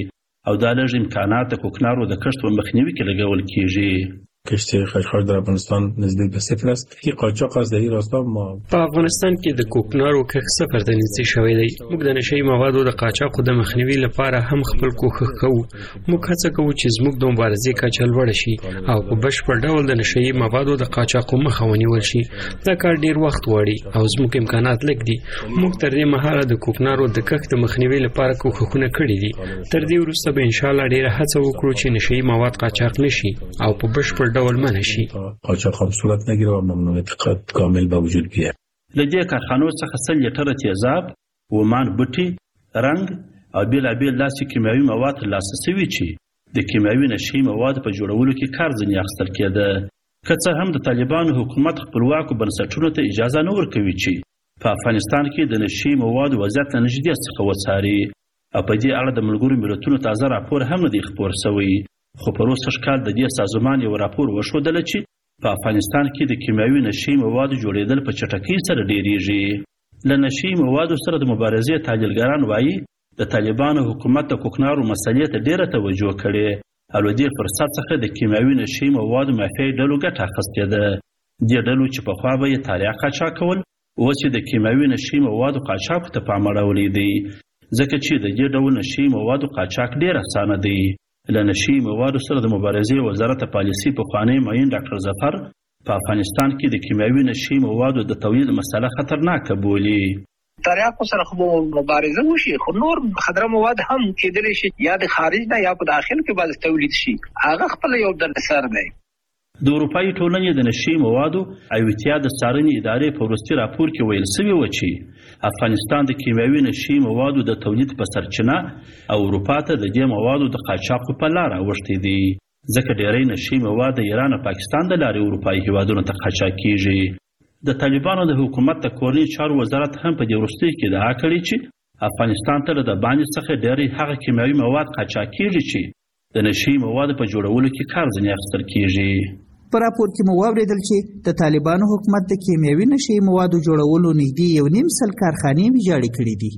او دا لږ امکانات د کوکنارو د کښت په مخنیوي کې لګول کیږي. کشتی خشخاش در افغانستان نزدیک به صفر است که قاچاق از در این راستا ما په افغانستان کې د کوکنارو کښت صفر ته نږدې شوی دی. موږ د نشهیي موادو د قاچاقو د مخنیوي لپاره هم خپل کوښښ کوو. موږ هڅه کوو چې زموږ د مبارزې کچه لوړه شي او په بشپړ ډول د نشهیي موادو د قاچاقو مخه ونیول شي. دا کار ډیر وخت غواړي او زموږ امکانات لږ دي. موږ تر دې مهاله د کوکنارو د کښت د مخنیوي لپاره کوښښونه کړي دي. تر دې وروسته به ان شاء الله ډیره هڅه وکړو چې نشهیي مواد قاچاق نشي او په بشپړ ډول منع شي. قاچاق هم صورت نگیره و ممنوعیت کامل به وجود بیاد. له دې کارخانو څخه سل لیټره تیزاب، ومان بوټي، رنګ او بېلابېل داسې کیمیاوي مواد ترلاسه شوي چې د کیمیاوي نشهیي موادو په جوړولو کې کار ځینې اخیستل کېده. که څه هم د طالبانو حکومت خپلواکو بنسټونو ته اجازه نه ورکوي چې په افغانستان کې د نشهیي موادو وضعیت له نږدې څخه وڅاري او په دې اړه د ملګرو ملتونو تازه راپور هم نه دی خپور شوی. خو په روسته کال د دې سازمان یو راپور وښودله چې په افغانستان کې د کیمیاوي نشهیي موادو جوړېدل په چټکۍ سره ډېریږي. له نشهیي موادو سره د مبارزې تحلیلګران وایي د طالبانو حکومت د کوکنارو مسلې ته ډېره توجه کړې او له دې فرصت څخه د کیمیاوي نشهیي موادو مافیایي ډلو ګټه اخیستې ده. دې ډلو چې پخوا به یې تاریخ قاچاق کول، اوس یې د کیمیاوي نشهیي موادو قاچاقو ته پام اړولی دی، ځکه چې د دې ډول نشهیي موادو قاچاق ډېر اسانه دی. له نشهیي موادو سره د مبارزې وزارت پالیسي پخوانی معین ډاکټر ظفر په افغانستان کې د کیمیاوي نشهیي موادو د تولید مسله خطرناکه بولي. تریاکو سره خو مبارزه وشي، خو نور خطره مواد هم کېدلی شي یا د خارج نه یا په داخل کې باز تولید شي. هغه خپل یو در سر دی. د اروپایي ټولنې د نشهیي موادو او اتحاد د څارنې ادارې په وروستي راپور کې ویل شوي و چې افغانستان د کیمیاوي نشهیي موادو د تولید په سرچینه او اروپا ته د دې موادو د قاچاقو په لاره اوښتي دي، ځکه ډېری نشهیي مواد د ایران او پاکستان د لارې اروپایي هیوادونو ته قاچاق کیږي. د طالبانو د حکومت د کورني چارو وزارت هم په دې وروستیو کې ادعا کړې چې افغانستان ته د باندې څخه ډېری هغه کیمیاوي مواد قاچاق کیږي چې د نشهیي موادو په جوړولو کې کار ځینې اخیستل کیږي. په راپور کې مو واورېدل چې د طالبانو حکومت د کیمیاوي نشهیي موادو جوړولو نږدې یو نیم سل کارخانې ویجاړې کړې دي.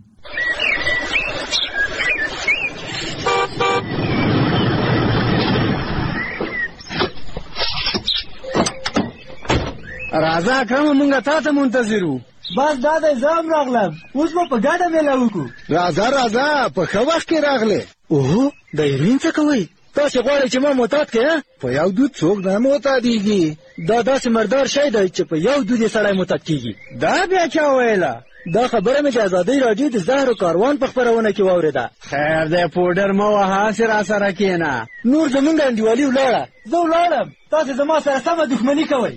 راځه کومه مونږه تا ته منتظر وو. بس دا د ځام راغلم، اوس به په ګډه میله وکړو. راځه راځه په ښه وخت کې راغلې. اوهو د ایرین څه کوئ؟ تاسې غواړئ چې ما معتاد کړې؟ په یو دود څوک نه معتادېږي. دا داسې مردار شی دی چې په یو دود یې سړی معتاد کېږي. دا بیا چا ویله؟ دا خبره مې د ازادۍ راډیو د زهرو کاروان په خپرونه کې واورېده. خیر دی پوډر مه وهه، هسې راسره کښېنه. نور زمونږ انډیوالي ولاړه، زه ولاړم، تاسې زما سره سمه دښمني کوئ.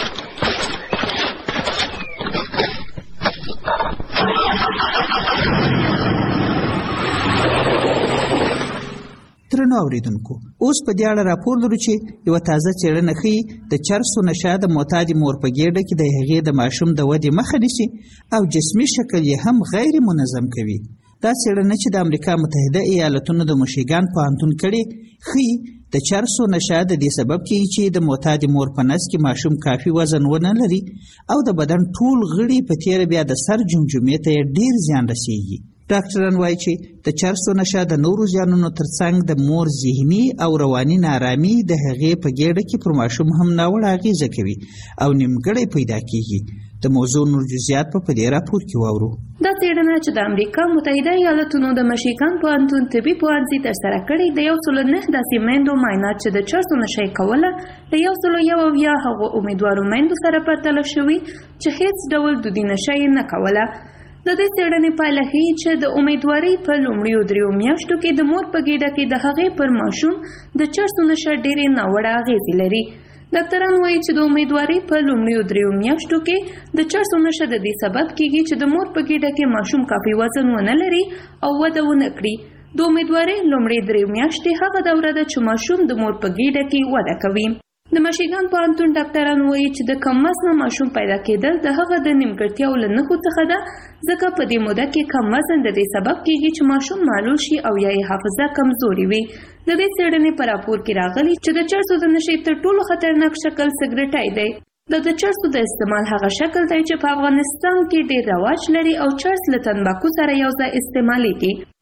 درنو اوریدونکو، اوس په دې اړه راپور لرو چې یوه تازه څېړنه ښیي د چرسو نشه د معتادې مور په ګېډه کې د هغې د ماشوم د ودې مخه نیسي او جسمي شکل یې هم غیر منظم کوي. دا څېړنه چې د امریکا متحده ایالتونو د مشیګان پوهنتون کړې ښیي د چرسو نشه د دې سبب کیږي چې د معتادې مور په نس کې ماشوم کافي وزن ونه لري او د بدن ټول غړي په تیره بیا د سر جمجمې ته یې ډېر زیان رسیږي. ډاکټران وایي چې د چرسو نشه د نورو زیانونو ترڅنګ د مور ذهني او رواني نارامي د هغې په ګېډه کې پر ماشوم هم ناوړه اغېزه کوي او نیمګړی پیدا کیږي. د موضوع نور جزئیات په دې راپور کې واورو. دا څېړنه چې د امریکا متحده ایالتونو د مشیګان پوهنتون طبي پوهنځي ترسره کړې د یو سلو نهه داسې میندو معاینات چې د چرسو نشه یې کوله د یو سلو یو اویا هغو امیدوارو میندو سره پرتله شوي چې هیڅ ډول دودي نشه یې نه کوله. د دې څېړنې پایله ښیي چې د امیدوارۍ په لومړیو دریو میاشتو کې د مور په ګېډه کې د هغې پر ماشوم د چرسو نشه ډېرې ناوړه اغېزې لري. ډاکټران وایي چې د امیدوارۍ په لومړیو دریو میاشتو کې د چرسو نشه د دې سبب کیږي چې د مور په ګېډه کې ماشوم کافي وزن ونه لري او وده ونه کړي. د امیدوارۍ لومړۍ درې میاشتې هغه دوره ده چې ماشوم د مور په ګېډه کې وده کوي. د مشیګان پوهنتون ډاکټران وایي چې د کم وزنه ماشوم پیدا کېدل د هغه د نیمګړتیاو له نښو څخه ده، ځکه په دې موده کې کم وزن د دې سبب کیږي چې ماشوم معلول شي او یا یې حافظه کمزوري وي. د دې څېړنې په راپور کې راغلي چې د چرسو د نشې تر ټولو خطرناک شکل سګرټای دی. دا د چرسو د استعمال هغه شکل دی چې په افغانستان کې ډېر رواج لري او چرس له تنباکو سره یو ځای استعمالیږي.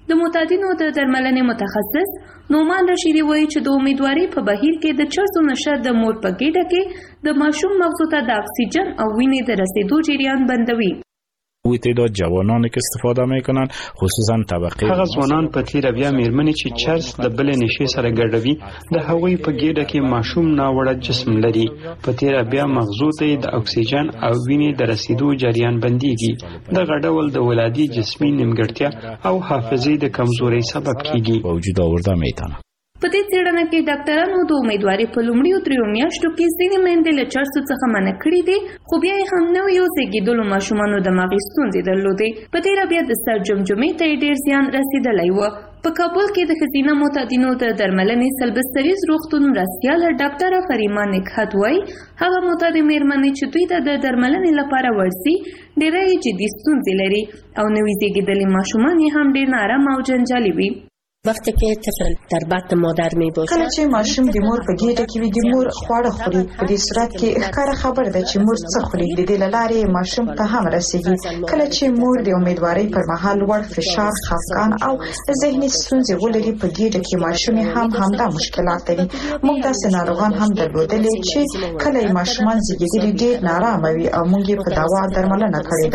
د معتادینو د درملنې متخصص نومان رشیدي وایي چې د امیدوارۍ په بهیر کې د چرسو نشه د مور په ګېډه کې د ماشوم مغزو ته د اکسیجن او وینې د رسیدو جریان بندوي. وی تعداد جوانانی که استفاده میکنن خصوصا طبقه هغه ځوانان په تیر بیا میرمنې چې چرس د بل نشي سره ګډوي د هغوی په ګېډه کې ماشوم ناوړه جسم لري په تیر بیا مغزو ته د اکسیجن او وینې د رسیدو جریان بنديږي د غډول د ولادي جسمي نیمګړتیا او حافظې د کمزوري سبب کیږي وجود آورده میتونه. په دې څېړنه کې ډاکټرانو د امیدوارۍ په لومړیو دریو میاشتو کې ځینې میندې له چرسو څخه منع کړي دي خو بیا یې هم نویو زېږېدلو ماشومانو دماغي ستونزې درلودې. په تېره بیا د سر جمجمې ته یې ډېر زیان رسېدلی و. په کابل کې د ښځینه معتادینو د درملنې سلبستریز روغتون مرستیاله ډاکټره فریما نکهت وایي هغه معتادې میرمنې چې دوی ته د درملنې لپاره ورځي ډېری یې جدي ستونزې لري او نوي زېږېدلي ماشومان یې هم ډېر نارامه او جنجالي وي. وقتی که طفل در بطن مادر می باشه کله چې ماشوم د مور په ګېډه کې وي د مور خواړه خوري په دې صورت کې ښکاره خبره ده چې مور څه خوري د دې له لارې ماشوم ته هم رسیږي. کله چې مور د امیدوارۍ پر مهال لوړ فشار خفګان او ذهني ستونزې ولري په ګېډه کې ماشوم هم همدا مشکلات لري. موږ داسې ناروغان هم درلودلي چې کله یې ماشومان زېږېدلي ډېر نارامه وي او موږ یې په دوا درملنه کړې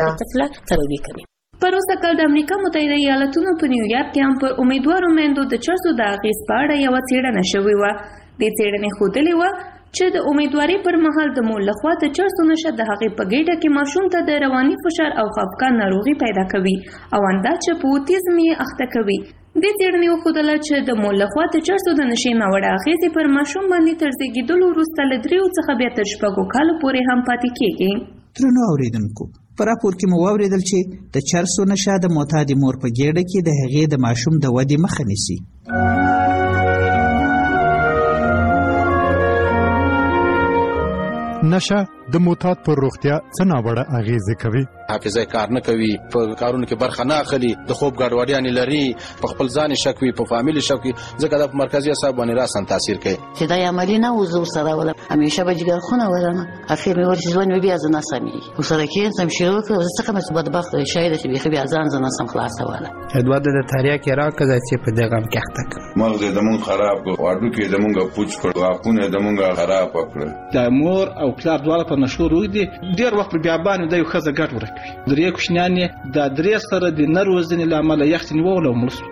ده. پروسه کال د امریکا متحده ایالاتونو په نیویارک کې هم پر امیدوارو میندو د چرسو د اغېز په اړه یوه څېړنه شوې وه. دې څېړنې ښودلې وه چې د امیدوارۍ پر مهال د مور لخوا د چرسو نشه د هغې په ګېډه کې ماشوم ته د رواني فشار او خفګان ناروغي پیدا کوي او اندا چې په اوتیزم یې اخته کوي. دې څېړنې وښودله چې د مور لخوا د چرسو د نشې ناوړه اغېزې پر ماشوم باندې تر زېږېدلو وروسته له دریو څخه بیا تر شپږو کالو پورې هم پاتې کېږي. درنو اورېدونکو په راپور کې مو واورېدل چې د چرسو نشه د معتادې مور په ګېډه کې د هغې د ماشوم د ودې مخه نیسي. نشه د معتاد پر روغتیا څه ناوړه اغېزې کوي؟ حافظه کار نه کوي، په کارونو کې برخه نه اخلي، د خوب ګډوډیانې لري، په خپل ځان شک وي، په فامیل شک وي، ځکه د مرکزي اعصاب باندې راسن تاثیر کوي. چې دا عملی نه وزو سره ولا همیشه به جګر خونه ورنه اخر مې ورته ځوان بیا ځنه سمي او سره کې سم شروع کړ زه څنګه مې بدبخت شاید چې بیا بیا ځان ځنه سم خلاص ولا ادوار د تاریا کې راکړه چې په دغه کې اخته مغز دمون خراب کو اډو کې دمونګه پوچ کړ واپونه دمونګه خراب کړ. د مور او پلار دواړه په مشهور دي ډیر وخت بیا باندې د یو خزه ګټ ورکوي. درې کوشنیانې د درې سره د نروزنې لامل یخت نیول او مړ.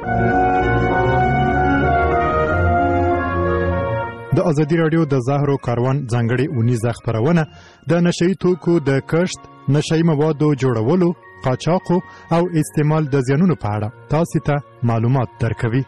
د ازادي رادیو د زهرو کاروان ځانګړي اونیزه خبرونه د نشئی توکو د کښت، نشئی موادو جوړولو، قاچاق او استعمال د زیانونو په اړه تاسو ته معلومات درکوي.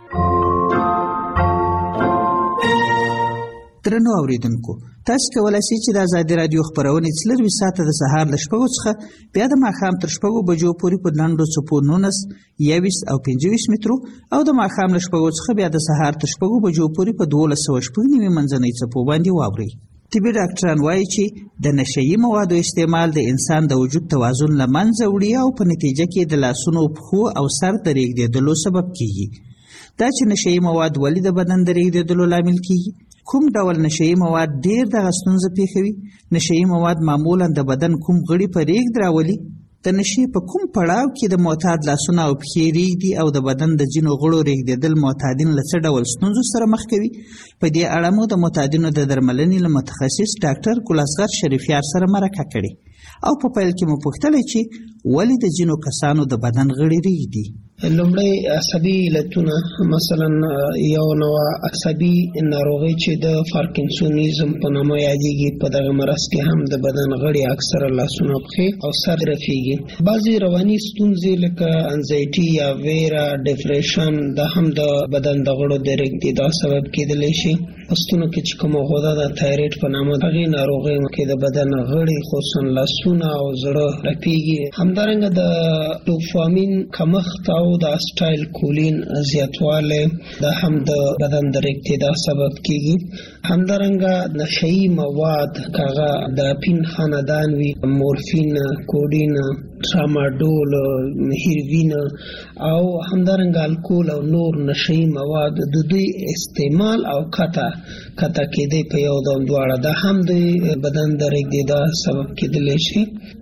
درنو اوریدونکو، تاسو کولای شئ چې د ازادي رادیو خبرونه څلروي ساعته د سهار ل شپږو څخه بیا د ماښام تر شپږو بجو پورې په لنډو څپو نولس، یویس او پنځه ویشت مترو او د ماښام ل شپږو څخه بیا د سهار تر شپږو بجو پورې په دولس سوه شپږ نوي منځنۍ څپو باندې واورئ. طبي ډاکټران وایي چې د نشهیي موادو استعمال د انسان د وجود توازن له منځه وړي او په نتیجه کې د لاسونو، پښو او سر د ریږدېدلو سبب کیږي. دا چې نشهیي مواد ولې د بدن د ریږدېدلو لامل کیږي؟ کوم ډول نشهیي مواد ډیر دغه ستونزه پیښوي؟ نشهیي مواد معمولا د بدن کوم غړي په ریږد راولي؟ د نشې په کوم پړاو کې د معتاد لاسونه او پښې ریږدي او د بدن د ځینو غړو ریږدېدل معتادین له څه ډول ستونزو سره مخ کوي؟ په دې اړه مو د معتادینو د درملنې له متخصص ډاکټر ګل اصغر شریفیار سره مرکه کړې او په پیل کې مو پوښتلی چې ولې د ځینو کسانو د بدن غړي ریږدي. لومړی عصبي علتونه، مثلا یو نوع عصبي ناروغي چې د پارکینسونیزم په نامه یادېږي، په دغه مرض کې هم د بدن غړي اکثره لاسونه، پښې او سر رفیږي. بعضې رواني ستونزې لکه انزایټي یا ویره، ډپریشن، دا هم د بدن د غړو د ریږدېدا سبب کېدلی شي. په ستونو کې چې کومه غده د تایرویډ په نامه هغې ناروغۍ کې د بدن غړي خصوصا لاسونه او زړه رپېږي. همدارنګه د ډوپامین کمښت او د اسټایل کولین زیاتوالی دا هم د بدن د ریږدېدا سبب کېږي. همدارنګه نشهیي مواد که هغه د اپین خاندان وي، مورفین، کوډین، ټراماډول، هیروین او همدارنګه الکول او نور نشهیي مواد د دوی استعمال او کته کته کېدی په یو ډول دواړه دا هم د بدن د ریږدېدا سبب کېدلی شي.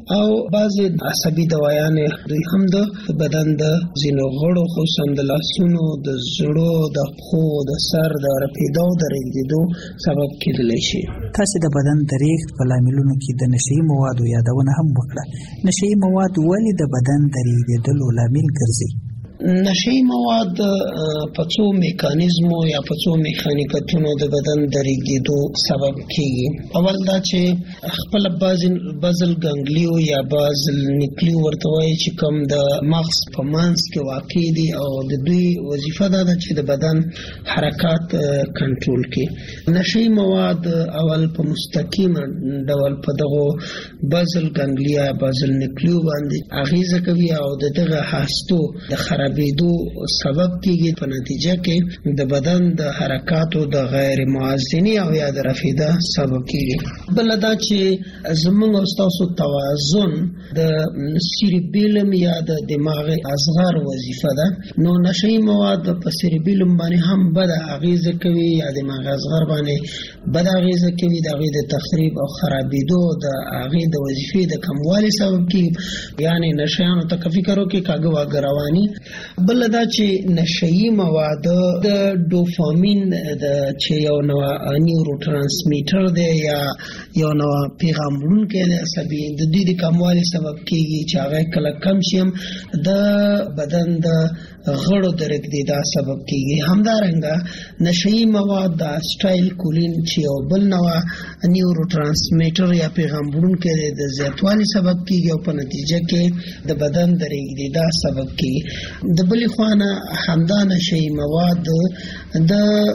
او بعضې عصبي دوايانې دوی هم د بدن د ځینو غړو خصوصا د لاسونو د زړو د پښو د سر د رپېدو د رېږدېدو سبب کېدلی شي. تاسې د بدن د ریښت په لاملونو کې د نشهیي موادو یادونه هم وکړه. نشهیي مواد ولې د بدن د رېږدېدلو لامل ګرځي؟ نشهیي مواد په څو میکانیزمو یا په څو میخانیکتونو د بدن د رېږدېدو سبب کیږي. اول دا چې خپل بازل ګنګلیو یا بازل نیکلیو ورته وایي چې کوم د مغز په منځ کې واقع دي او د دوی وظیفه دا ده چې د بدن حرکات کنټرول کړي. نشهیي مواد اول په مستقیم ډول په دغه بازل ګنګلیا بازل نیکلیو باندې اغیزه کوي او دغه هستو د خراب بیدو سبب کیږي. په نتیجه کې د بدن د حرکاتو د غیر موازنی او یا د رفیده سبب کیږي. بل دا چې زموږ او تاسو توازن د سیریبیلم یا د دماغ اصغر وظیفه ده. نو نشهیي مواد په سیریبیلم باندې هم بد اغیزه کوي یا دماغ اصغر باندې بد اغیزه کوي. د هغې د تخریب او خرابېدو د هغې د وظیفې د کموالي سبب کیږي. یعنی نشهیانو ته که فکر وکړي کاږه واږه رواني. بل دا چې نشهیي مواد د ډوپامین د چې یو نوع نیورو ترانسمیټر دی یا یو نوع پیغام وړونکی دی عصبي د دوی د کموالي سبب کیږي چې هغه کله کم شي هم د بدن د غړو د رېږدېدا سبب کیږي. همدارنګه نشهیي مواد د اسټایل کولین چې یو بل نوع نیورو ترانسمیټر یا پیغام وړونکی دی د زیاتوالي سبب کیږي او په نتیجه کې د بدن د رېږدېدا سبب کیږي. د بلې خوا نه همدا نشهیي مواد د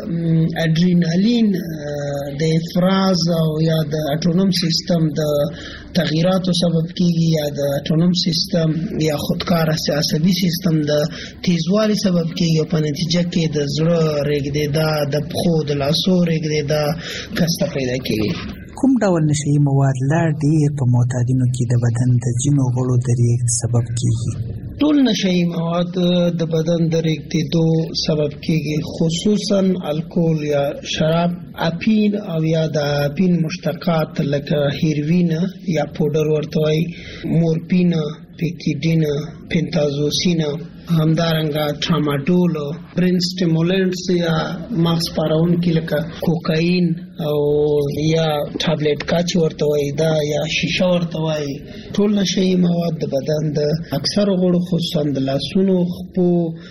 اډرینالین د افراز او یا د اټونوم سیستم د تغییراتو سبب کیږي یا د اټونوم سیستم یا خودکار عصبي سیستم د تیزوالي سبب کیږي او په نتیجه کې د زړه رېږدېدا د پښو د لاسو رېږدېدا کسته پیدا کیږي. کوم ډول نشهیي مواد لا ډېر په معتادینو کې د بدن د ځینو غړو د رېږد سبب کیږي؟ ټول نشهیي مواد د بدن د رېږدېدو سبب کیږي، خصوصا الکول یا شراب، اپین او یا د اپین مشتقات لکه هیروین یا پودر ورته وایي، مورفین، پیکیډین، پنتازوسین، همدارنګه ټراماډول، برین سټیمولنټس یا مغز پارونکي لکه کوکاین او یا ټابلیټ کاچ ورته وایي دا یا شیشه ورته وایي. ټول نشهیي مواد د بدن د اکثر غړو خصوصا د لاسونو، خپو،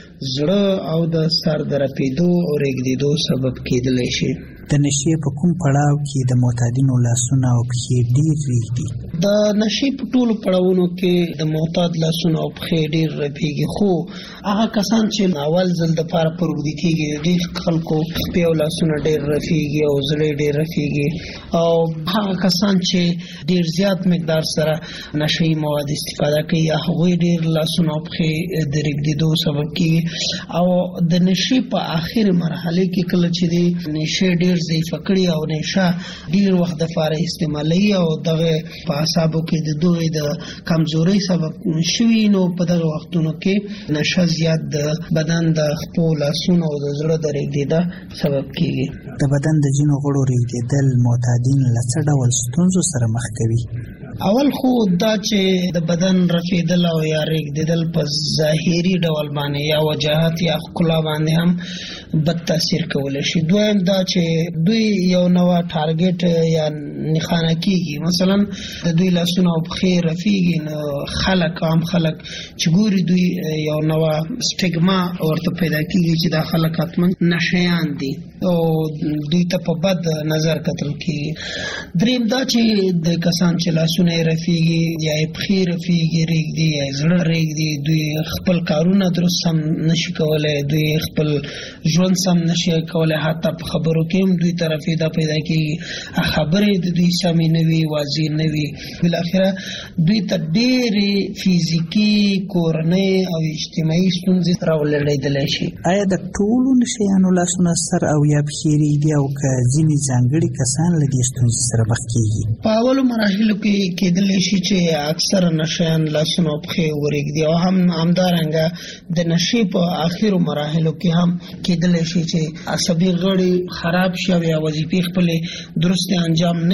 زړه او د سر د رپېدو او رېږدېدو سبب کېدلی شي. د نشې په کوم پړاو کې د معتادینو لاسونه او پښې ډېر رېږدي؟ د نشې په ټولو پړاوونو کې د معتاد لاسونه او پښې ډېر رپېږي، خو هغه کسان چې اول ځل دپاره پر اوږدې کېږي د دې خلکو پښې او لاسونه ډېر رپېږي او زړه یې ډېر رپېږي. او هغه کسان چې ډېر زیات مقدار سره نشهیي مواد استفاده کوي هغوی ډېر لاسونه او پښې د رېږدېدو سبب کېږي. او د نشې په آخر مرحله کې کله چې د نشې ډېر ضعیفه کړي او نشه ډېر وخت دپاره استعمالوي او دغه په اعصابو کې د دوی د کمزورۍ سبب شوي، نو په دغه وختونو کې نشه زیات د بدن د خپو، لاسونو او د زړه د رېږدېدا سبب کېږي. د بدن د ځینو غړو رېږدېدل معتادین له څه ډول ستونزو سره مخ کوي؟ اول خو دا چې د بدن رپېدل او یا رېږدېدل په ظاهري ډول باندې یا وجاهت یا ښکلا باندې هم بد تاثیر کولی شي. دویم دا چې دوی یو نوع ټارګټ یا نښانه کېږي، مثلا د دوی لاسونه او پښې رپېږي نو خلک عام خلک چې ګوري دوی یو نوع سټیګما ورته پیدا کېږي چې دا خلک حتما نشهیان دي او دوی ته په بد نظر کتل کېږي. دریم دا چې د کسان چې لاسونه یې رپېږي یا یې پښې رپېږي رېږدي یا یې زړه رېږدي دوی خپل کارونه درست سم نشي کولی، دوی خپل ژوند سم نشي کولی، حتی په خبرو کې هم دوی ته رپېدا پیدا کېږي، خبرې د دوی سمې نه وي، واضح نه وي. بالاخره دوی ته ډېرې فزیکي، کورنۍ او اجتماعي ستونزې راولړېدلی شي. آیا د ټولو نشهیانو لاسونه، سر او یا پښې رېږدي او که ځینې ځانګړي کسان له دې ستونزې سره مخ کېږي؟ په اولو مراحلو کې کېدلی شي چې اکثره نشهیان لاسونه او پښې ورېږدي او هم همدارنګه د نشې په آخرو مراحلو کې هم کېدلی شي چې عصبي غړي خراب شي او یا وظیفې خپلې درستې انجام نه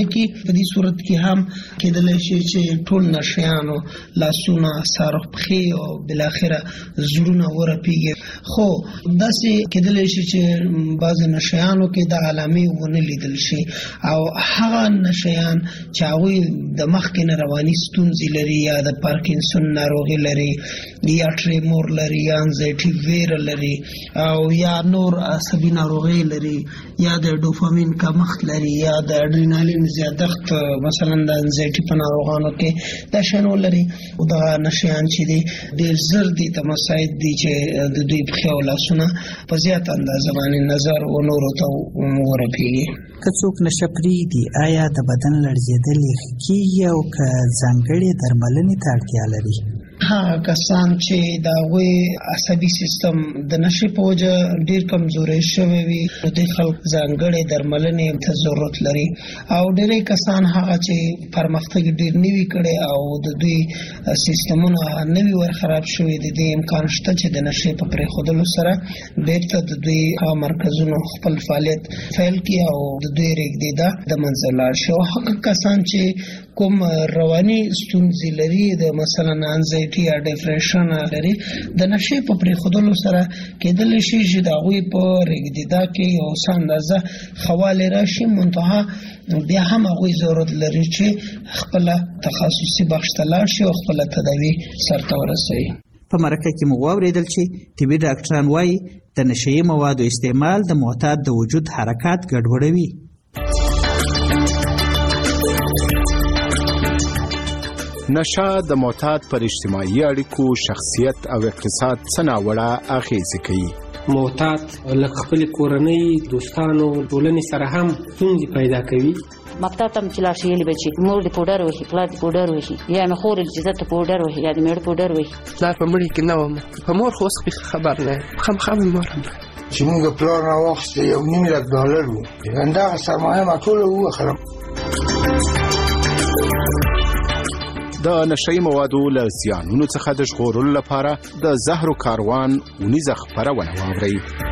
کی په دې صورت کې هم کېدلی شي چې ټول نشیانو لاسونه سر پښې او بالاخره زړونه ورپیږي خو داسې کېدلی شي چې بعض نشیانو کې د علامې ونه لیدل شي او هغه نشیان چې هغوی د مخکې نه رواني ستونزې لري یا د پارکینسون ناروغي لري یا ټریمور لري یا انزایټي ویره لري او یا نور عصبي ناروغي لري یا د ډوپامین کمښت لري یا د اډرینالین زیاتښت مثلا د انزایټي په ناروغانو کې دا شنو لري او دا نشيان چې دي ډېر زر دي تمساید دي چې د دوی په خیال لاسونه په زیات اندازه باندې نظر او نور ته ورپیږي. که څوک نشه پرېږدي آیا د بدن لړزېدل یې کېږي او که ځانګړې درملنې ته اړتیا لري؟ هغه کسان چې د هغوی عصبي سیستم د نشې په وجه ډېر کمزوری شوی وي نو دوی خلک ځانګړې درملنې ته ضرورت لري او ډېری کسان هغه چې پرمختګ ډېر نه وي کړی او د دوی سیستمونه نه وي ور خراب شوي د دې امکان شته چې د نشې په پرېښودلو سره بېرته د دوی هغه مرکزونو خپل فعالیت پیل کړي او د دوی رېږدېدا د منځه لاړ شي او هغه کسان چې کوم رواني ستونزې لري د مثلا انزایټي یا ډیپریشن لري د نشې په پرېښودلو سره کېدلی شي چې د هغوی په رېږدېدا کې یو څه اندازه خوالی راشي منتها بیا هم هغوی ضرورت لري چې خپله تخصصي بخش ته لاړ شي او خپله تداوي سرته ورسوي. په مرکه کې مو واورېدل چې طبي ډاکټران وایي د نشهیي موادو استعمال د معتاد د وجود حرکات ګډوډوي. نشه د معتاد پر اجتماعي اړیکو، شخصیت او اقتصاد څه ناوړه اغېزې کوي. معتاد له خپل کورنۍ، دوستانو، ټولنې سره هم ستونزې پیدا کوي. مکتب ته چې لاړ شي یې به چې مور دې پوډر وهي، پلار دې پوډر وهي، یا مې خور چې زه ته پوډر وهي یا دې مېړه پوډر وهي. پلار په مړي کې نه وم، په مور خو اوس خبر نه یم، خامخا مې مور هم چې موږ پلار راواخیسته یو نیم لک ډالر وو، همدغه سرمایه ما ټوله ووخلم. د نشهیي موادو له زیانونو څخه د ژغورلو لپاره د زهرو کاروان اونیزه خپرونه واورئ.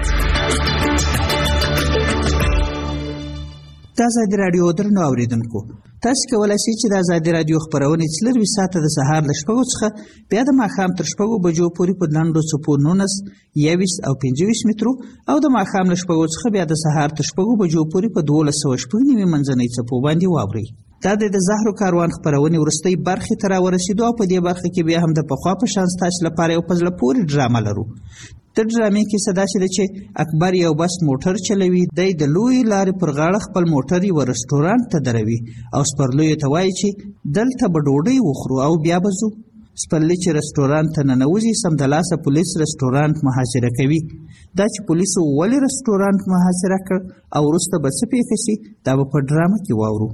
د ازادي راډیو درنو اوریدونکو، تاسو کولی شئ چې د ازادي راډیو خپرونې څلرویشت ساعته د سهار له شپږو څخه بیا د ماښام تر شپږو بجو پورې په لنډو څپو نولس، یوویشت او پنځه ویشت مترو او د ماښام له شپږو څخه بیا د سهار تر شپږو بجو پورې په دولس سوه شپږ نوي منځنۍ څپو باندې واورئ. دا د زهرو کاروان خپرونې وروستۍ برخې ته راورسېدو او په دې برخه کې بیا هم د پخوا په شان ستاسو لپاره یو په زړه پورې ډرامه لرو. د ډرامې کیسه داسې ده چې اکبر یو بس موټر چلوي، دی د لویې لارې پر غاړه خپل موټر یوه رسټورانټ ته دروي او سپرلیو ته وایي چې دلته به ډوډۍ وخورو او بیا به ځو. سپرلی چې رسټورانټ ته ننوځي سمدلاسه پولیس رسټورانټ محاصره کوي. دا چې پولیسو ولې رسټورانټ محاصره کړ او وروسته به څه پېښه شي دا به په ډرامه کې واورو.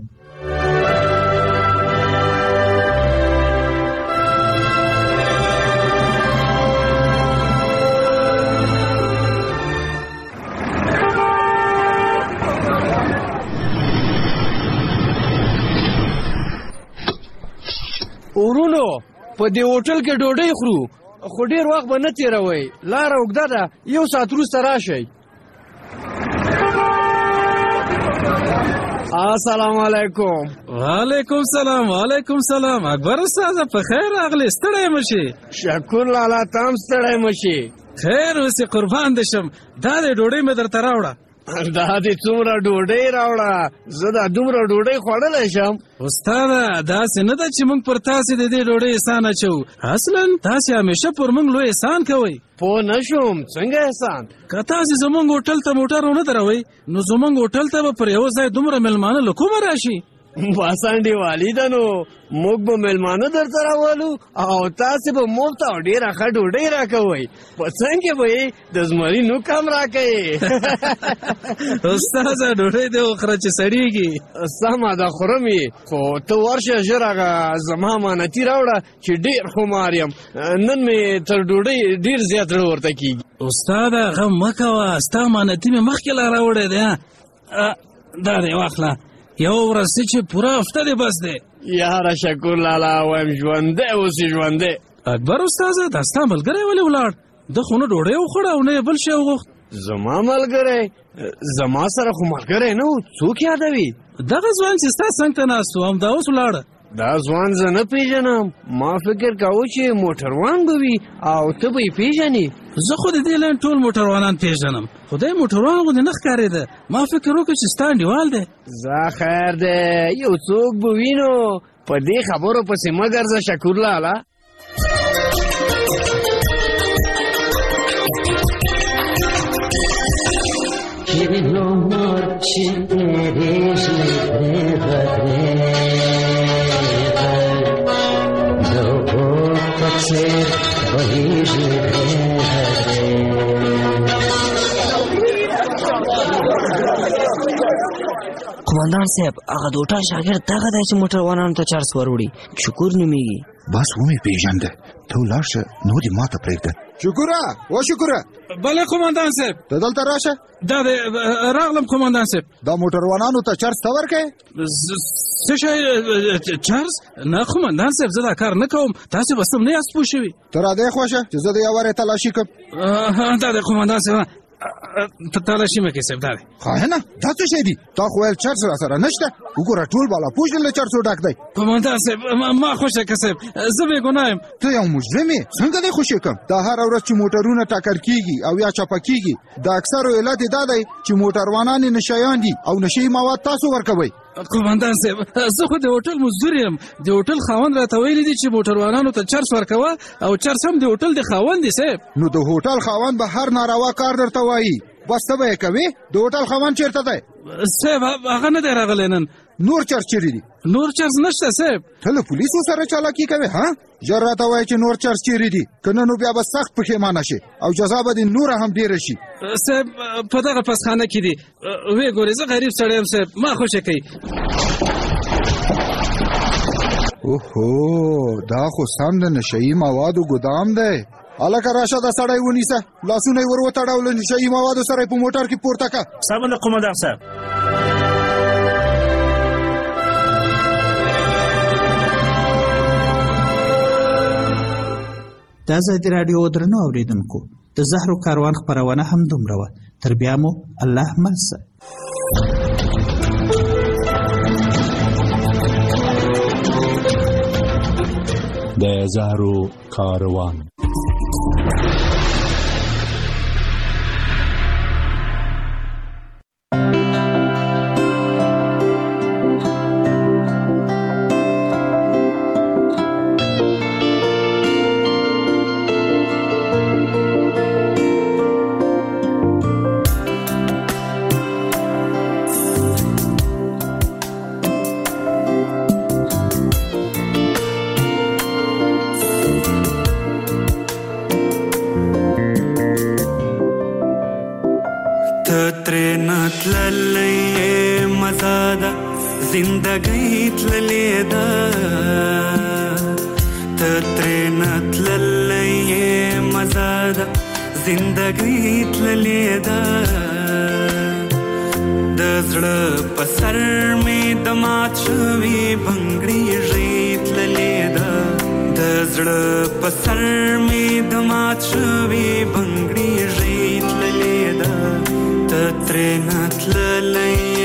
ورونو په دې هوټل کې ډوډۍ خورو خو ډېر وخت به نه تېروئ، لاره اوږده ده، یو ساعت وروسته راشئ. السلام علیکم. وعلیکم سلام. وعلیکم سلام. اکبر استاده په خیر راغلی، ستړی مه شي. شکر لالا ته هم ستړی مه شي. خیر اوسې قربان دې شم. دا دې ډوډۍ مې درته راوړه. دا دې څومره ډوډۍ راوړه، زه دا دومره ډوډۍ خوړلی شم. استاده داسې نه ده چې موږ پر تاسې د دې ډوډۍ احسان اچوو، اصلا تاسې همیشه پر موږ لوی احسان کوئ. پوه نه شوم څنګه احسان؟ که تاسې زموږ هوټل ته موټر ونه دروئ نو زموږ هوټل ته به پر یوه ځای دومره میلمانه له کومه راشي؟ بس انډیوالي ده نو، موږ به میلمانه درته راولو او تاسې به مفت او ډېره ښه ډوډۍ راکوئ، په څنګ کې به یې د زمري نوک هم راکوئ. استاده ډوډۍ دې وخوره چې سړېږي. سمه ده خورم یې، خو ته ورشه ژر هغه زما امانتي راوړه چې ډېر خمار یم، نن مې تر ډوډۍ ډېر زیات زړه ورته کېږي. استاده غم مه کوه، ستا امانتي مې مخکې لا راوړی دی. دا دې واخله، یو ورځ چې پوره هفته دی بس دی. یاره شکر لالا وایم ژوندی اوسې ژوندی. اکبر استاده دا ستا ملګری ولې ولاړ؟ ده خو نه ډوډۍ وخوړه او نه یې بل شی وغوښت. زما ملګری؟ زما سره خو ملګری نه و، څوک یادوي؟ دغه ځوان چې ستا څنګ ته ناست و همدا اوس ولاړه. دا ځوان زه نه پیژنم. ما فکر کاوه چې موټروان به وي او ته به یې پیژنې. زه خو د دې لاین ټول موټروانان پیژنم، خو دی موټروان غوندې نه ښکارېده. ما فکر وکړ چې ستا انډیوال دی. زه خیر دی، یو څوک به وي نو په دې خبرو پسې مه ګرځه شکور لاله. قومندان صاحب هغه د هوټل شاګرد دغه دی چې موټروانانو ته چارس وروړي، شکور نومیږي. بس ومې پیژنده، ته ولاړ شه نو دې ما ته پرېږده. شکوره و شکوره. بله قومندان صاحب. ته دلته راشه. دا دی راغلم قومندان صاحب. دا موټروانانو ته چارس ته ورکوې؟ څه شی چارس؟ نه قومندان صاحب زه دا کار نه کوم، تاسې به سم نه یاست پوه شوي. ته را دې خوښه چې زه د یو وارې تلاشي کړم. دا دی قومندان صاحب تلاشي مه کوې صاحب. دا دی خاینه دا څه شی دي؟ تا خو ویل چرس را سره نشته. وګوره ټول بالا پوش له چرسو ډک دی. قومندان صاحب ما خوښه که صاحب، زه بې ګناه یم. ته یو مجرم یې، څنګه دې خوشې کړم؟ دا هره ورځ چې موټرونه ټکر کېږي او یا چپه کېږي، د اکثرو علت یې دا دی چې موټروانان یې نشیان دي او نشهیي مواد تاسو ورکوئ. قومندان صاحب زه خو د هوټل مزدور یم. د هوټل خاوند راته ویلي دي چې موټروانانو ته چرس ورکوه او چرس هم د هوټل د خاوند دی صاحب. نو د هوټل خاوند به هر ناروا کار درته وایي، بس ته به یې کوې. د هوټل خاوند چېرته دی؟ صاحب هغه نه دی راغلی نن. نور چرس چیرې دي؟ نور چرس نشته صاحب. ته له پولیسو سره چالاکي کوې ها؟ ژر راته وایه چې نور چرس چیرې دي، که نه نو بیا به سخت پښیمانه شي او جزا به دې نوره هم ډېره شي. صاحب په دغه پسخانه کې دي. ویې ګورې زه غریب سړی یم صاحب، ما خوښه کوي. اوهو دا خو سم د نشهیي موادو ګدام دی. هلکه راشه دا سړی ونیسه، لاسونه یې ور وتړه او له نشهیي موادو سره یې په موټر کې پورته کړه. سمه ده قومندان صاحب. د ازادي راډیو درنو اورېدونکو، د زهرو کاروان خپرونه هم دومره وه. تر بیا مو الله مل شه. د زهرو کاروان. زندګۍ تللې ده، ته ترې نه تللی یې مزه ده، زندګۍ تللې ده. د زړه په سر مې د مات شوي بنګړي ژۍ تللې ده، د زړه په سر مې د مات شوي بنګړي ژۍ تللې ده. ته ترې نه تللی یې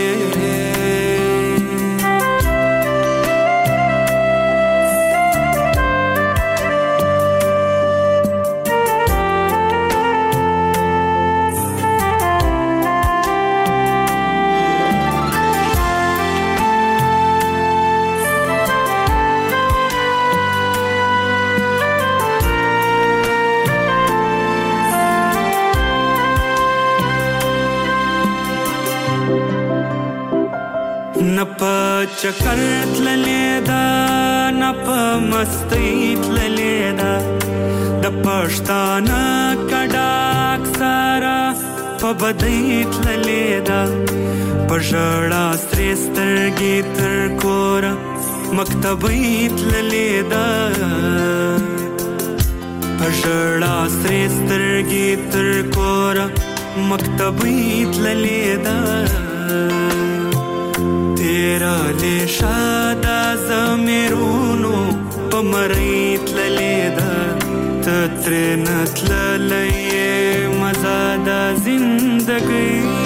نه په چکر تللې ده، نه په مستۍ تللې ده، د پښتانه کډه اکثره په بدۍ تللې ده. په ژړا سرې سترګې تر کوره مکتبۍ تللې ده، په ژړا سرې سترګې تر کوره مکتبۍ تللې ده. تیرا لیشا دا زمیرونو پا مری تللی دا، تتر نتللی مزا دا زندگی